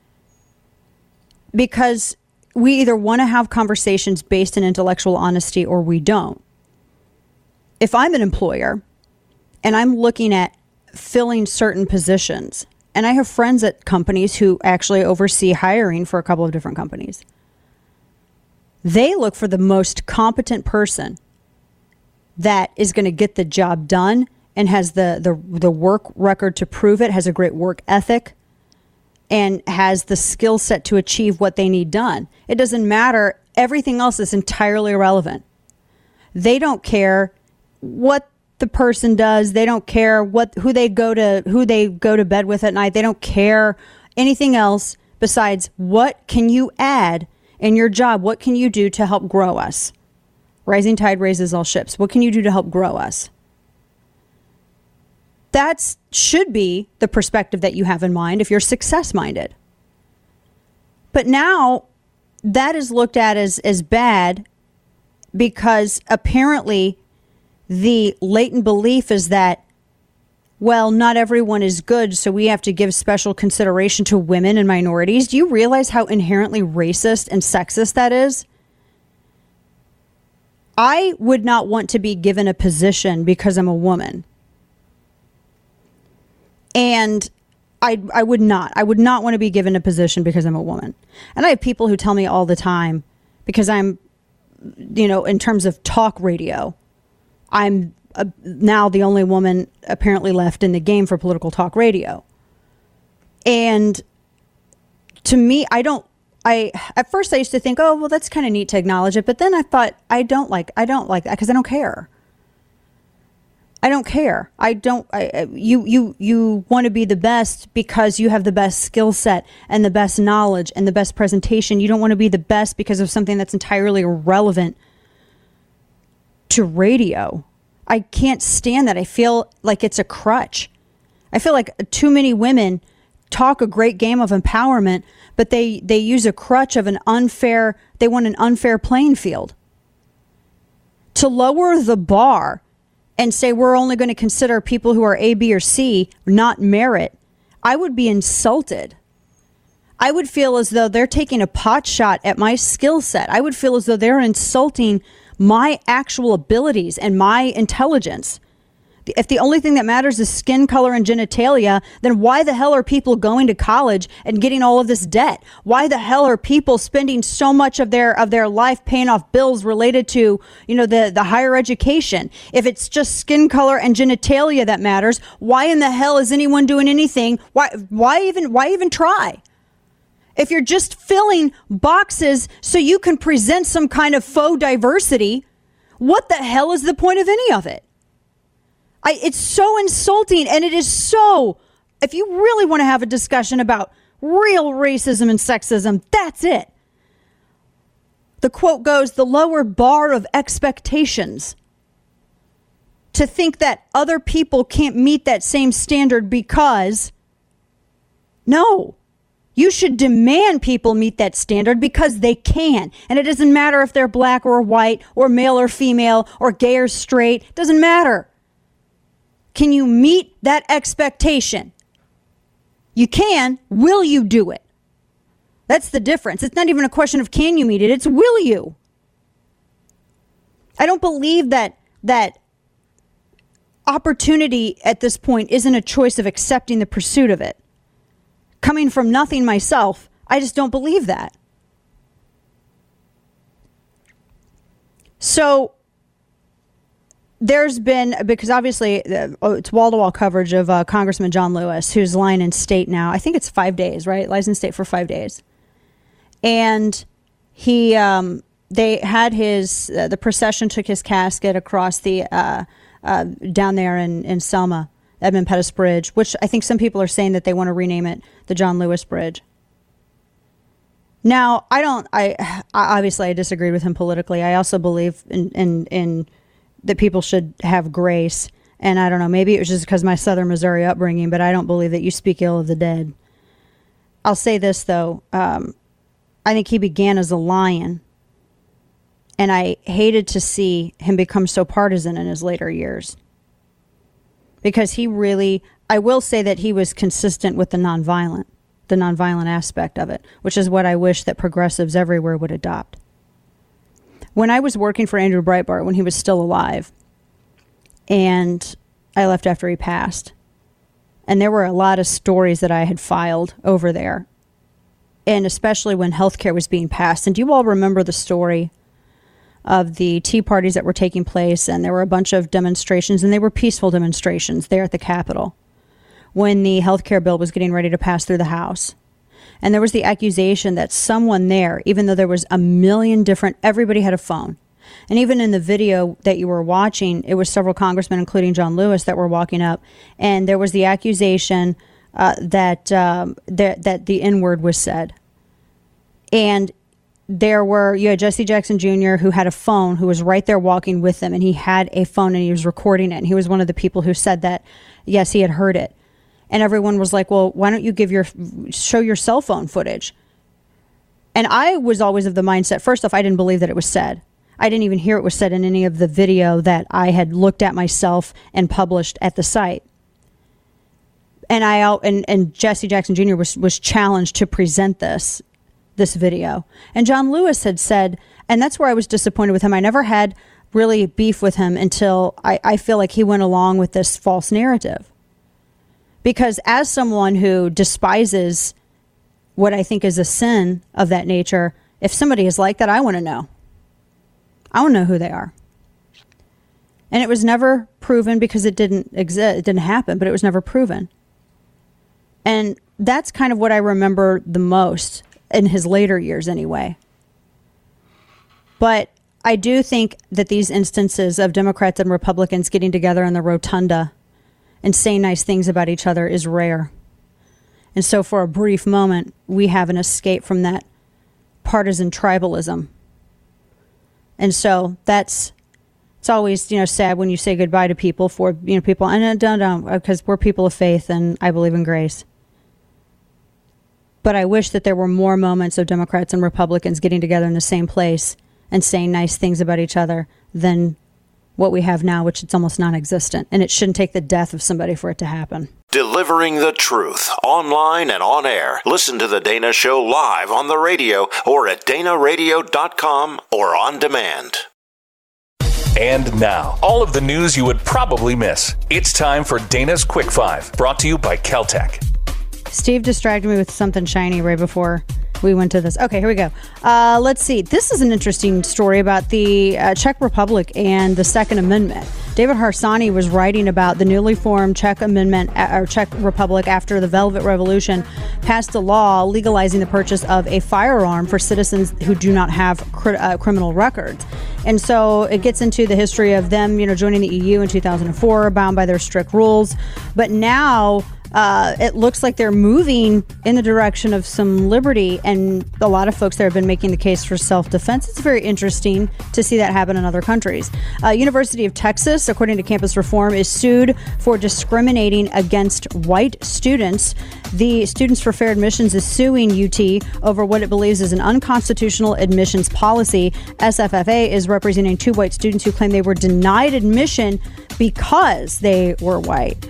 Because we either want to have conversations based in intellectual honesty or we don't. If I'm an employer and I'm looking at filling certain positions, and I have friends at companies who actually oversee hiring for a couple of different companies, they look for the most competent person that is going to get the job done and has the work record to prove it, has a great work ethic, and has the skill set to achieve what they need done. It doesn't matter. Everything else is entirely irrelevant. They don't care what the person does. They don't care who they go to bed with at night. They don't care anything else besides what can you add in your job? What can you do to help grow us? Rising tide raises all ships. What can you do to help grow us? That should be the perspective that you have in mind if you're success-minded. But now that is looked at as bad because apparently the latent belief is that, well, not everyone is good, so we have to give special consideration to women and minorities. Do you realize how inherently racist and sexist that is? I would not want to be given a position because I'm a woman. And I would not want to be given a position because I'm a woman. And I have people who tell me all the time, because I'm, in terms of talk radio, I'm now the only woman apparently left in the game for political talk radio. And to me, at first I used to think, oh, well, that's kind of neat to acknowledge it. But then I thought, I don't like that because I don't care. I don't care. You want to be the best because you have the best skill set and the best knowledge and the best presentation. You don't want to be the best because of something that's entirely irrelevant to radio. I can't stand that. I feel like it's a crutch. I feel like too many women talk a great game of empowerment, but they use a crutch of they want an unfair playing field. To lower the bar and say we're only going to consider people who are A, B, or C, not merit, I would be insulted. I would feel as though they're taking a pot shot at my skill set. I would feel as though they're insulting my actual abilities and my intelligence. If the only thing that matters is skin color and genitalia, then why the hell are people going to college and getting all of this debt? Why the hell are people spending so much of their life paying off bills related to, the higher education? If it's just skin color and genitalia that matters, why in the hell is anyone doing anything? Why even try? If you're just filling boxes so you can present some kind of faux diversity, what the hell is the point of any of it? It's so insulting, and it is so, if you really want to have a discussion about real racism and sexism, that's it. The quote goes, the lower bar of expectations. To think that other people can't meet that same standard because, no. You should demand people meet that standard because they can. And it doesn't matter if they're black or white or male or female or gay or straight. It doesn't matter. Can you meet that expectation? You can. Will you do it? That's the difference. It's not even a question of can you meet it. It's will you? I don't believe that opportunity at this point isn't a choice of accepting the pursuit of it. Coming from nothing myself, I just don't believe that. So there's been, because obviously it's wall-to-wall coverage of Congressman John Lewis, who's lying in state now. I think it's 5 days, right? Lies in state for 5 days. And he, they had the procession took his casket across the, down there in Selma, Edmund Pettus Bridge, which I think some people are saying that they want to rename it the John Lewis Bridge. Now, I obviously I disagreed with him politically. I also believe in that people should have grace. And I don't know, maybe it was just because of my Southern Missouri upbringing, but I don't believe that you speak ill of the dead. I'll say this, though. I think he began as a lion. And I hated to see him become so partisan in his later years. Because I will say that he was consistent with the nonviolent aspect of it, which is what I wish that progressives everywhere would adopt. When I was working for Andrew Breitbart, when he was still alive, and I left after he passed, and there were a lot of stories that I had filed over there, and especially when healthcare was being passed. And do you all remember the story of the tea parties that were taking place? And there were a bunch of demonstrations, and they were peaceful demonstrations there at the Capitol when the healthcare bill was getting ready to pass through the House. And there was the accusation that someone there, even though there was a million different, everybody had a phone. And even in the video that you were watching, it was several congressmen, including John Lewis, that were walking up. And there was the accusation that the N-word was said. And you had Jesse Jackson Jr., who had a phone, who was right there walking with them. And he had a phone and he was recording it. And he was one of the people who said that, yes, he had heard it. And everyone was like, well, why don't you show your cell phone footage? And I was always of the mindset, first off, I didn't believe that it was said. I didn't even hear it was said in any of the video that I had looked at myself and published at the site. And Jesse Jackson Jr. was challenged to present this video. And John Lewis had said, and that's where I was disappointed with him. I never had really beef with him until I feel like he went along with this false narrative. Because as someone who despises what I think is a sin of that nature, if somebody is like that, I want to know. I want to know who they are. And it was never proven because it didn't exist. It didn't happen, but it was never proven. And that's kind of what I remember the most in his later years anyway. But I do think that these instances of Democrats and Republicans getting together in the rotunda and saying nice things about each other is rare. And so for a brief moment, we have an escape from that partisan tribalism. And so it's always, sad when you say goodbye to people people, and don't, because we're people of faith and I believe in grace. But I wish that there were more moments of Democrats and Republicans getting together in the same place and saying nice things about each other than what we have now, which it's almost non-existent. And it shouldn't take the death of somebody for it to happen. Delivering the truth, online and on air. Listen to The Dana Show live on the radio or at danaradio.com or on demand. And now, all of the news you would probably miss. It's time for Dana's Quick Five, brought to you by Caltech. Steve distracted me with something shiny right before we went to this. Okay, here we go. Let's see. This is an interesting story about the Czech Republic and the Second Amendment. David Harsanyi was writing about the newly formed Czech Republic after the Velvet Revolution passed a law legalizing the purchase of a firearm for citizens who do not have criminal records. And so it gets into the history of them, joining the EU in 2004, bound by their strict rules. But now it looks like they're moving in the direction of some liberty, and a lot of folks there have been making the case for self-defense. It's very interesting to see that happen in other countries. University of Texas, according to Campus Reform, is sued for discriminating against white students. The Students for Fair Admissions is suing UT over what it believes is an unconstitutional admissions policy. SFFA is representing two white students who claim they were denied admission because they were white.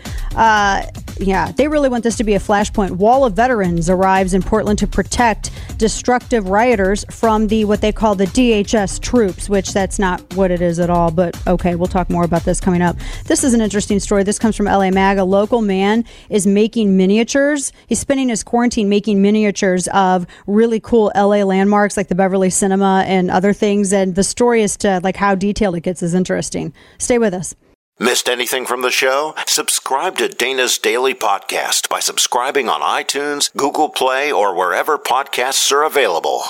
They really want this to be a flashpoint. Wall of Veterans arrives in Portland to protect destructive rioters from what they call the DHS troops, which that's not what it is at all. But okay, we'll talk more about this coming up. This is an interesting story. This comes from LA Mag. A local man is making miniatures. He's spending his quarantine making miniatures of really cool LA landmarks like the Beverly Cinema and other things. And the story as to how detailed it gets is interesting. Stay with us. Missed anything from the show? Subscribe to Dana's Daily Podcast by subscribing on iTunes, Google Play, or wherever podcasts are available.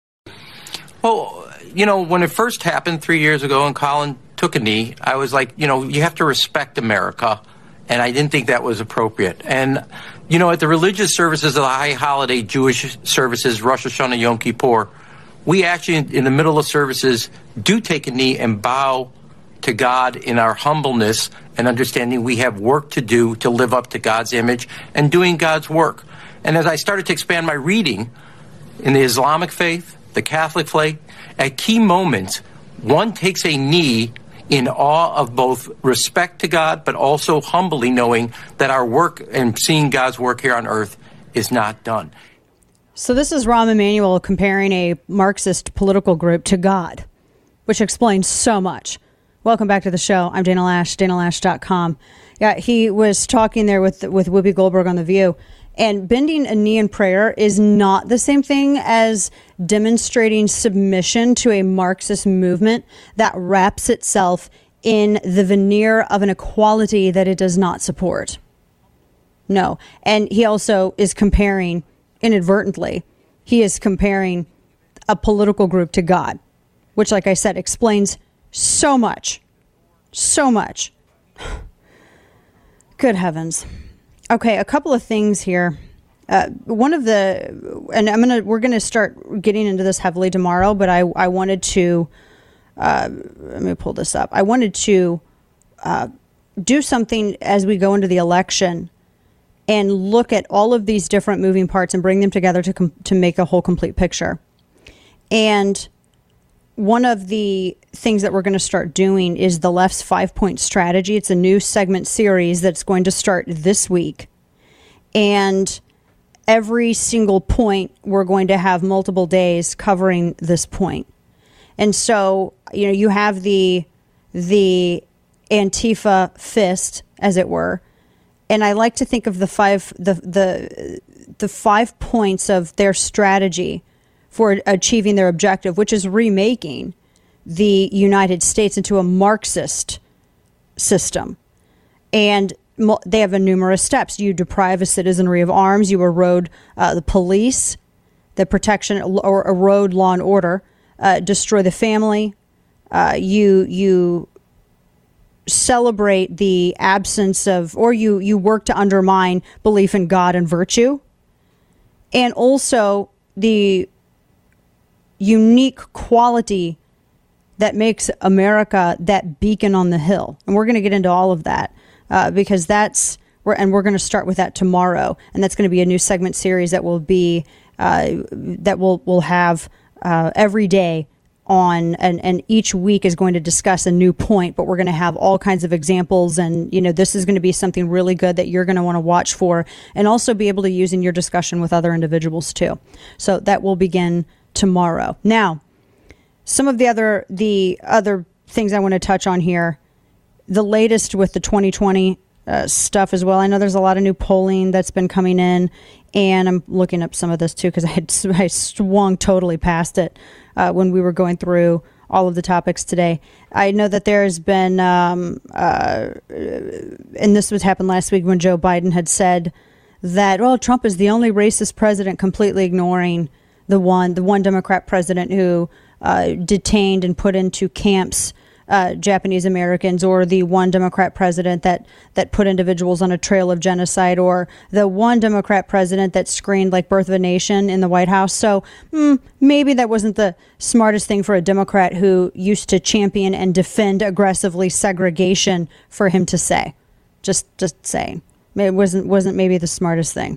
Well, when it first happened 3 years ago and Colin took a knee, I was like, you have to respect America. And I didn't think that was appropriate. And You know, at the religious services of the high holiday Jewish services, Rosh Hashanah, Yom Kippur, we actually, in the middle of services, do take a knee and bow to God in our humbleness and understanding we have work to do to live up to God's image and doing God's work. And as I started to expand my reading in the Islamic faith, the Catholic faith, at key moments, one takes a knee in awe of both respect to God, but also humbly knowing that our work and seeing God's work here on earth is not done. So this is Rahm Emanuel comparing a Marxist political group to God, which explains so much. Welcome back to the show. I'm Dana Lash, DanaLash.com. Yeah, he was talking there with Whoopi Goldberg on The View. And bending a knee in prayer is not the same thing as demonstrating submission to a Marxist movement that wraps itself in the veneer of an equality that it does not support. No. And he also is comparing, inadvertently, he is comparing a political group to God, which, like I said, explains so much. So much. Good heavens. Okay, a couple of things here. One of the, and we're gonna start getting into this heavily tomorrow, but I wanted to, let me pull this up. I wanted to do something as we go into the election and look at all of these different moving parts and bring them together to make a whole complete picture. And one of the things that we're going to start doing is the left's 5-point strategy. It's a new segment series that's going to start this week. And every single point, we're going to have multiple days covering this point. And so, you know, you have the Antifa fist, as it were. And I like to think of the 5 points of their strategy for achieving their objective, which is remaking the United States into a Marxist system. And they have numerous steps. You deprive a citizenry of arms. You erode the police, the protection, or erode law and order. Destroy the family. You celebrate the absence of, or you work to undermine belief in God and virtue. And also the unique quality that makes America that beacon on the hill. And we're going to get into all of that because we're going to start with that tomorrow. And that's going to be a new segment series that will be, that we'll have every day on, and each week is going to discuss a new point, but we're going to have all kinds of examples. And, you know, this is going to be something really good that you're going to want to watch for and also be able to use in your discussion with other individuals too. So that will begin tomorrow. Now, some of the other things I want to touch on here, the latest with the 2020 stuff as well. I know there's a lot of new polling that's been coming in, and I'm looking up some of this too because I swung totally past it when we were going through all of the topics today. I know that there's been, and this was happened last week when Joe Biden had said that, well, Trump is the only racist president, completely ignoring the one Democrat president who detained and put into camps Japanese Americans, or the one Democrat president that put individuals on a trail of genocide, or the one Democrat president that screened like Birth of a Nation in the White House. So maybe that wasn't the smartest thing for a Democrat who used to champion and defend aggressively segregation for him to say. Just saying. It wasn't maybe the smartest thing.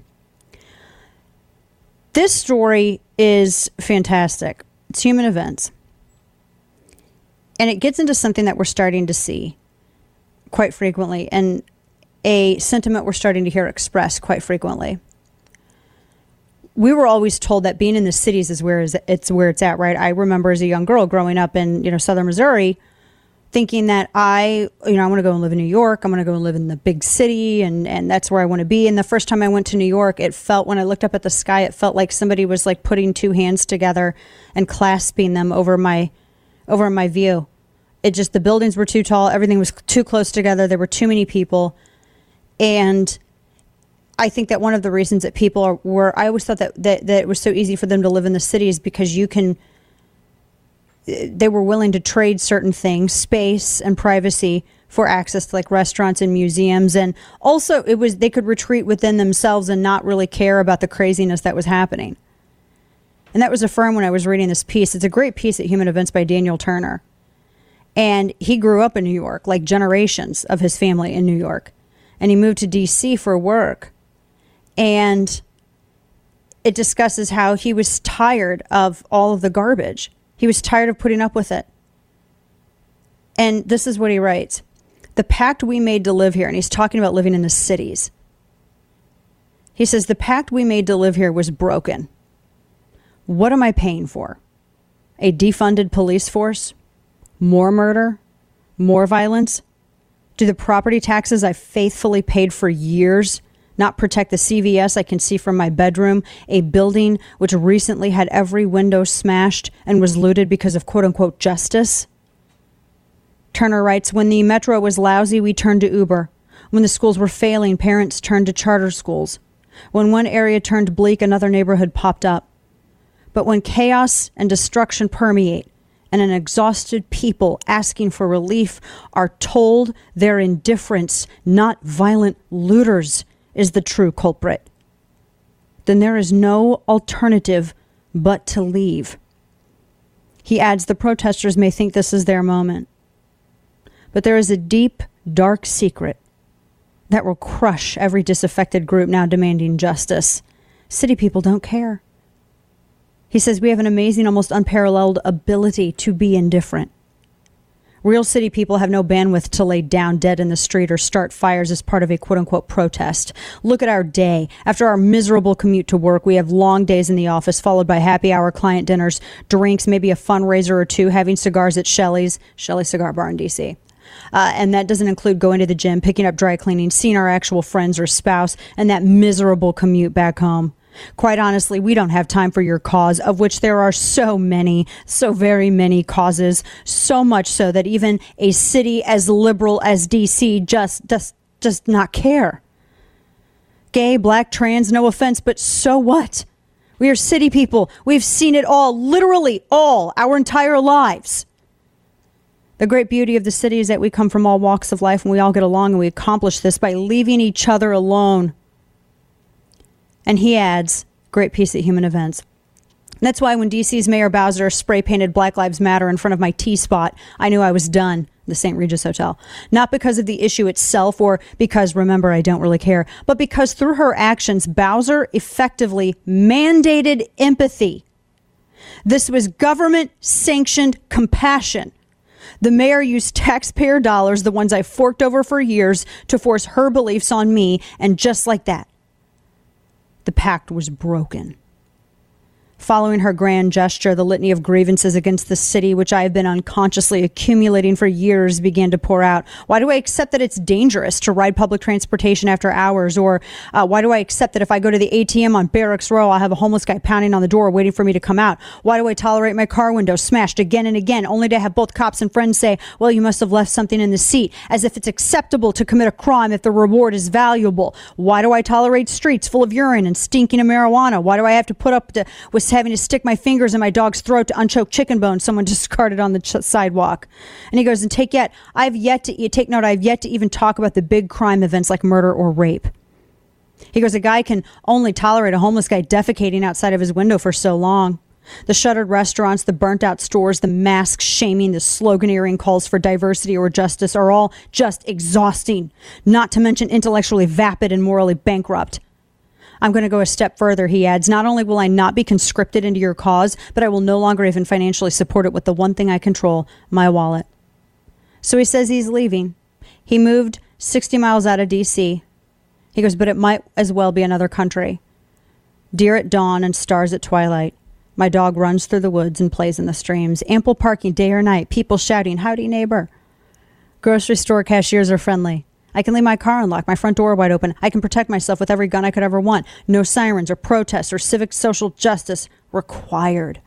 This story is fantastic. It's human events. And it gets into something that we're starting to see quite frequently, and a sentiment we're starting to hear expressed quite frequently. We were always told that being in the cities is where it's at, right? I remember as a young girl growing up in, southern Missouri, thinking that I want to go and live in New York. I'm going to go and live in the big city, and that's where I want to be. And the first time I went to New York, it felt, when I looked up at the sky, it felt like somebody was like putting two hands together and clasping them over my view. The buildings were too tall. Everything was too close together. There were too many people. And I think that one of the reasons that people I always thought that it was so easy for them to live in the city is because you can they were willing to trade certain things, space and privacy, for access to like restaurants and museums. And also they could retreat within themselves and not really care about the craziness that was happening. And that was affirmed when I was reading this piece. It's a great piece at Human Events by Daniel Turner. And he grew up in New York, like generations of his family in New York. And he moved to D.C. for work. And it discusses how he was tired of all of the garbage. He was tired of putting up with it. And this is what he writes. The pact we made to live here, and he's talking about living in the cities. He says, the pact we made to live here was broken. What am I paying for? A defunded police force? More murder? More violence? Do the property taxes I faithfully paid for years not protect the CVS I can see from my bedroom, a building which recently had every window smashed and was looted because of quote-unquote justice? Turner writes, when the metro was lousy, we turned to Uber. When the schools were failing, parents turned to charter schools. When one area turned bleak, another neighborhood popped up. But when chaos and destruction permeate, and an exhausted people asking for relief are told their indifference, not violent looters, is the true culprit, then there is no alternative but to leave. He adds, the protesters may think this is their moment, but there is a deep, dark secret that will crush every disaffected group now demanding justice. City people don't care. He says we have an amazing, almost unparalleled ability to be indifferent. Real city people have no bandwidth to lay down dead in the street or start fires as part of a quote-unquote protest. Look at our day. After our miserable commute to work, we have long days in the office, followed by happy hour client dinners, drinks, maybe a fundraiser or two, having cigars at Shelley's Cigar Bar in D.C. And that doesn't include going to the gym, picking up dry cleaning, seeing our actual friends or spouse, and that miserable commute back home. Quite honestly, we don't have time for your cause, of which there are so many, so very many causes, so much so that even a city as liberal as D.C. just does not care. Gay, black, trans, no offense, but so what? We are city people. We've seen it all, literally all, our entire lives. The great beauty of the city is that we come from all walks of life and we all get along, and we accomplish this by leaving each other alone. And he adds, great piece at Human Events. That's why when DC's Mayor Bowser spray painted Black Lives Matter in front of my T-spot, I knew I was done, the St. Regis Hotel. Not because of the issue itself or because, remember, I don't really care, but because through her actions, Bowser effectively mandated empathy. This was government-sanctioned compassion. The mayor used taxpayer dollars, the ones I forked over for years, to force her beliefs on me, and just like that, the pact was broken. Following her grand gesture, the litany of grievances against the city, which I have been unconsciously accumulating for years, began to pour out. Why do I accept that it's dangerous to ride public transportation after hours? Or why do I accept that if I go to the ATM on Barracks Row, I'll have a homeless guy pounding on the door waiting for me to come out? Why do I tolerate my car window smashed again and again, only to have both cops and friends say, well, you must have left something in the seat, as if it's acceptable to commit a crime if the reward is valuable? Why do I tolerate streets full of urine and stinking of marijuana? Why do I have to put up with having to stick my fingers in my dog's throat to unchoke chicken bones someone discarded on the sidewalk? And he goes, and I have yet to even talk about the big crime events like murder or rape. He goes, a guy can only tolerate a homeless guy defecating outside of his window for so long. The shuttered restaurants, the burnt out stores, the mask shaming, the sloganeering calls for diversity or justice are all just exhausting, not to mention intellectually vapid and morally bankrupt. I'm going to go a step further, he adds. Not only will I not be conscripted into your cause, but I will no longer even financially support it with the one thing I control, my wallet. So he says he's leaving. He moved 60 miles out of D.C. He goes, but it might as well be another country. Deer at dawn and stars at twilight. My dog runs through the woods and plays in the streams. Ample parking day or night. People shouting, howdy, neighbor. Grocery store cashiers are friendly. I can leave my car unlocked, my front door wide open. I can protect myself with every gun I could ever want. No sirens or protests or civic social justice required.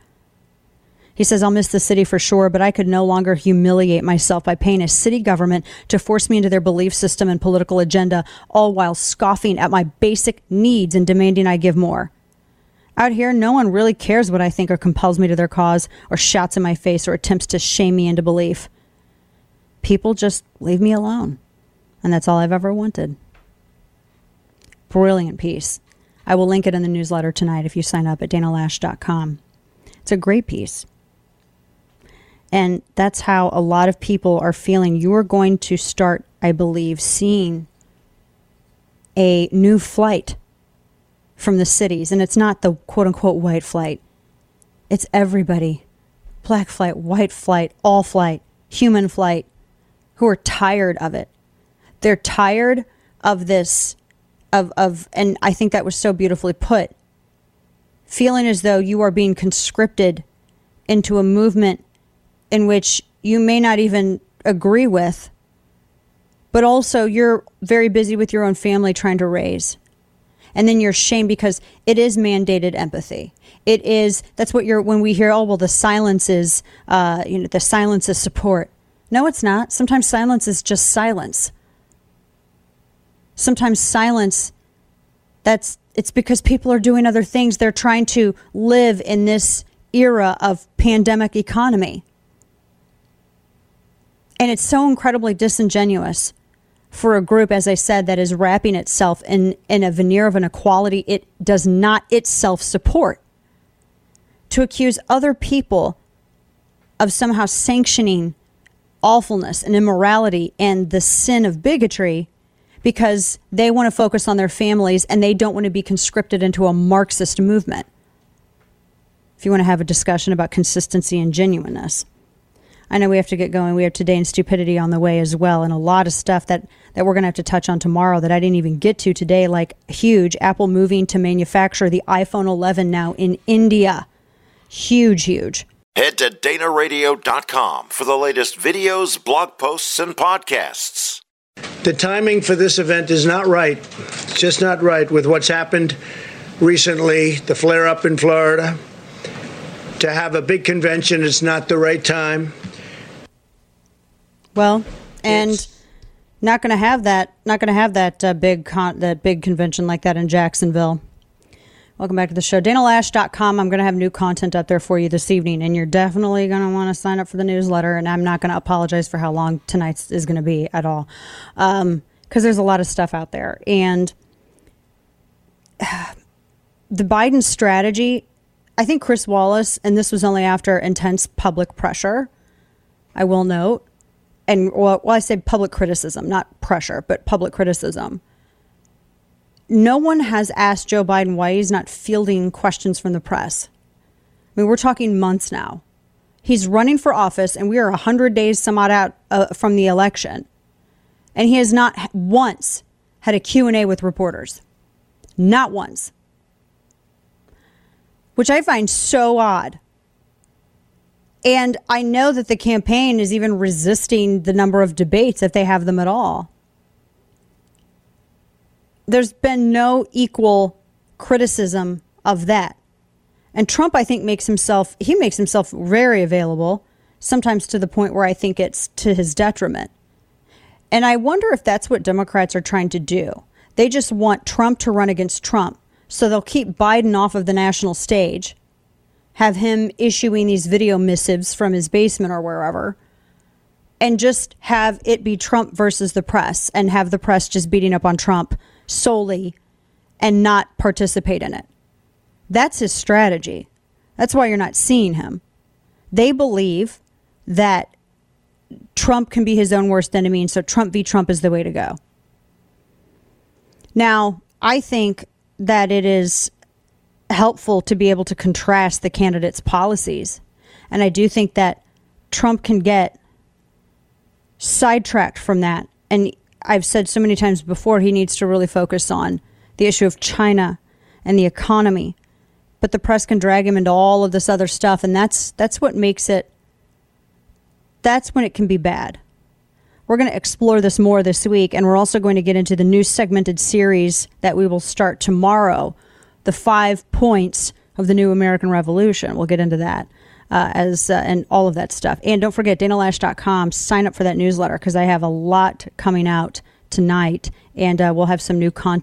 He says, I'll miss the city for sure, but I could no longer humiliate myself by paying a city government to force me into their belief system and political agenda, all while scoffing at my basic needs and demanding I give more. Out here, no one really cares what I think or compels me to their cause or shouts in my face or attempts to shame me into belief. People just leave me alone. And that's all I've ever wanted. Brilliant piece. I will link it in the newsletter tonight if you sign up at danalash.com. It's a great piece. And that's how a lot of people are feeling. You are going to start, I believe, seeing a new flight from the cities. And it's not the quote-unquote white flight. It's everybody. Black flight, white flight, all flight, human flight, who are tired of it. They're tired of this, and I think that was so beautifully put, feeling as though you are being conscripted into a movement in which you may not even agree with, but also you're very busy with your own family trying to raise. And then you're shamed because it is mandated empathy. It is, that's what when we hear, oh, well, the silence is, the silence is support. No, it's not. Sometimes silence is just silence. Sometimes silence, it's because people are doing other things. They're trying to live in this era of pandemic economy. And it's so incredibly disingenuous for a group, as I said, that is wrapping itself in a veneer of inequality it does not itself support, to accuse other people of somehow sanctioning awfulness and immorality and the sin of bigotry because they want to focus on their families and they don't want to be conscripted into a Marxist movement. If you want to have a discussion about consistency and genuineness. I know we have to get going. We have Today in Stupidity on the way as well, and a lot of stuff that we're going to have to touch on tomorrow that I didn't even get to today, like huge. Apple moving to manufacture the iPhone 11 now in India. Huge, huge. Head to danaradio.com for the latest videos, blog posts, and podcasts. The timing for this event is not right. It's just not right with what's happened recently, the flare-up in Florida. To have a big convention is not the right time. Well, and not going to have that. Not going to have that big convention like that in Jacksonville. Welcome back to the show. DanaLash.com. I'm going to have new content up there for you this evening, and you're definitely going to want to sign up for the newsletter. And I'm not going to apologize for how long tonight's is going to be at all, because there's a lot of stuff out there. And the Biden strategy, I think Chris Wallace, and this was only after intense public pressure, I will note, and well, I say public criticism, not pressure, but public criticism. No one has asked Joe Biden why he's not fielding questions from the press. I mean, we're talking months now. He's running for office, and we are 100 days some odd out from the election. And he has not once had a Q&A with reporters. Not once. Which I find so odd. And I know that the campaign is even resisting the number of debates if they have them at all. There's been no equal criticism of that. And Trump, I think, makes himself very available, sometimes to the point where I think it's to his detriment. And I wonder if that's what Democrats are trying to do. They just want Trump to run against Trump. So they'll keep Biden off of the national stage, have him issuing these video missives from his basement or wherever, and just have it be Trump versus the press and have the press just beating up on Trump solely and not participate in it. That's his strategy. That's why you're not seeing him. They believe that Trump can be his own worst enemy, and so Trump v. Trump is the way to go. Now, I think that it is helpful to be able to contrast the candidates' policies. And I do think that Trump can get sidetracked from that. And I've said so many times before, he needs to really focus on the issue of China and the economy. But the press can drag him into all of this other stuff. And that's what makes it, that's when it can be bad. We're going to explore this more this week, and we're also going to get into the new segmented series that we will start tomorrow, the 5 points of the new American Revolution. We'll get into that and all of that stuff. And don't forget, danalash.com, sign up for that newsletter because I have a lot coming out tonight, and we'll have some new content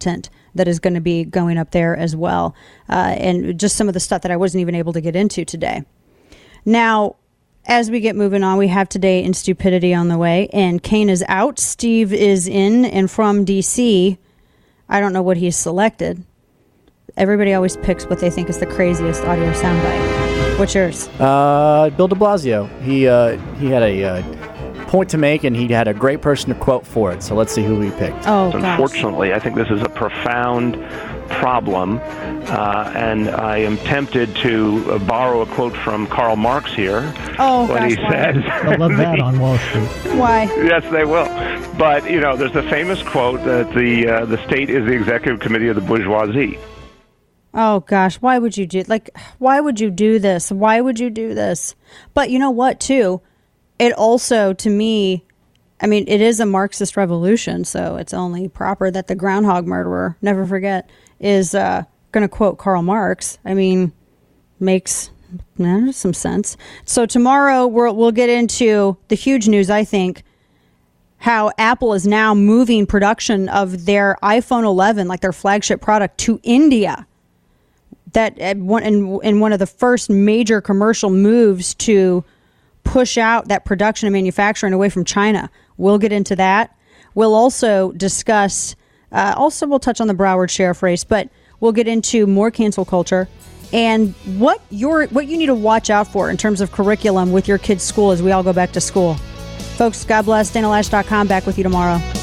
that is going to be going up there as well. And just some of the stuff that I wasn't even able to get into today. Now, as we get moving on, we have Today in Stupidity on the way, and Kane is out. Steve is in, and from D.C., I don't know what he's selected. Everybody always picks what they think is the craziest audio soundbite. What's yours? Bill de Blasio. He had a point to make, and he had a great person to quote for it. So let's see who he picked. Oh, unfortunately, I think this is a profound problem, and I am tempted to borrow a quote from Karl Marx here. He says, I love that on Wall Street. Why? Yes, they will. But there's a famous quote that the state is the executive committee of the bourgeoisie. Oh gosh, why would you do why would you do this? Why would you do this? But you know what, too? It also, to me, I mean, it is a Marxist revolution, so it's only proper that the groundhog murderer, never forget, is going to quote Karl Marx. I mean, makes some sense. So tomorrow we'll get into the huge news, I think, how Apple is now moving production of their iPhone 11, like their flagship product, to India. That in one of the first major commercial moves to push out that production and manufacturing away from China. We'll get into that. We'll also discuss, we'll touch on the Broward sheriff race, but we'll get into more cancel culture and what you need to watch out for in terms of curriculum with your kids' school as we all go back to school. Folks, God bless. DanaLoesch.com. Back with you tomorrow.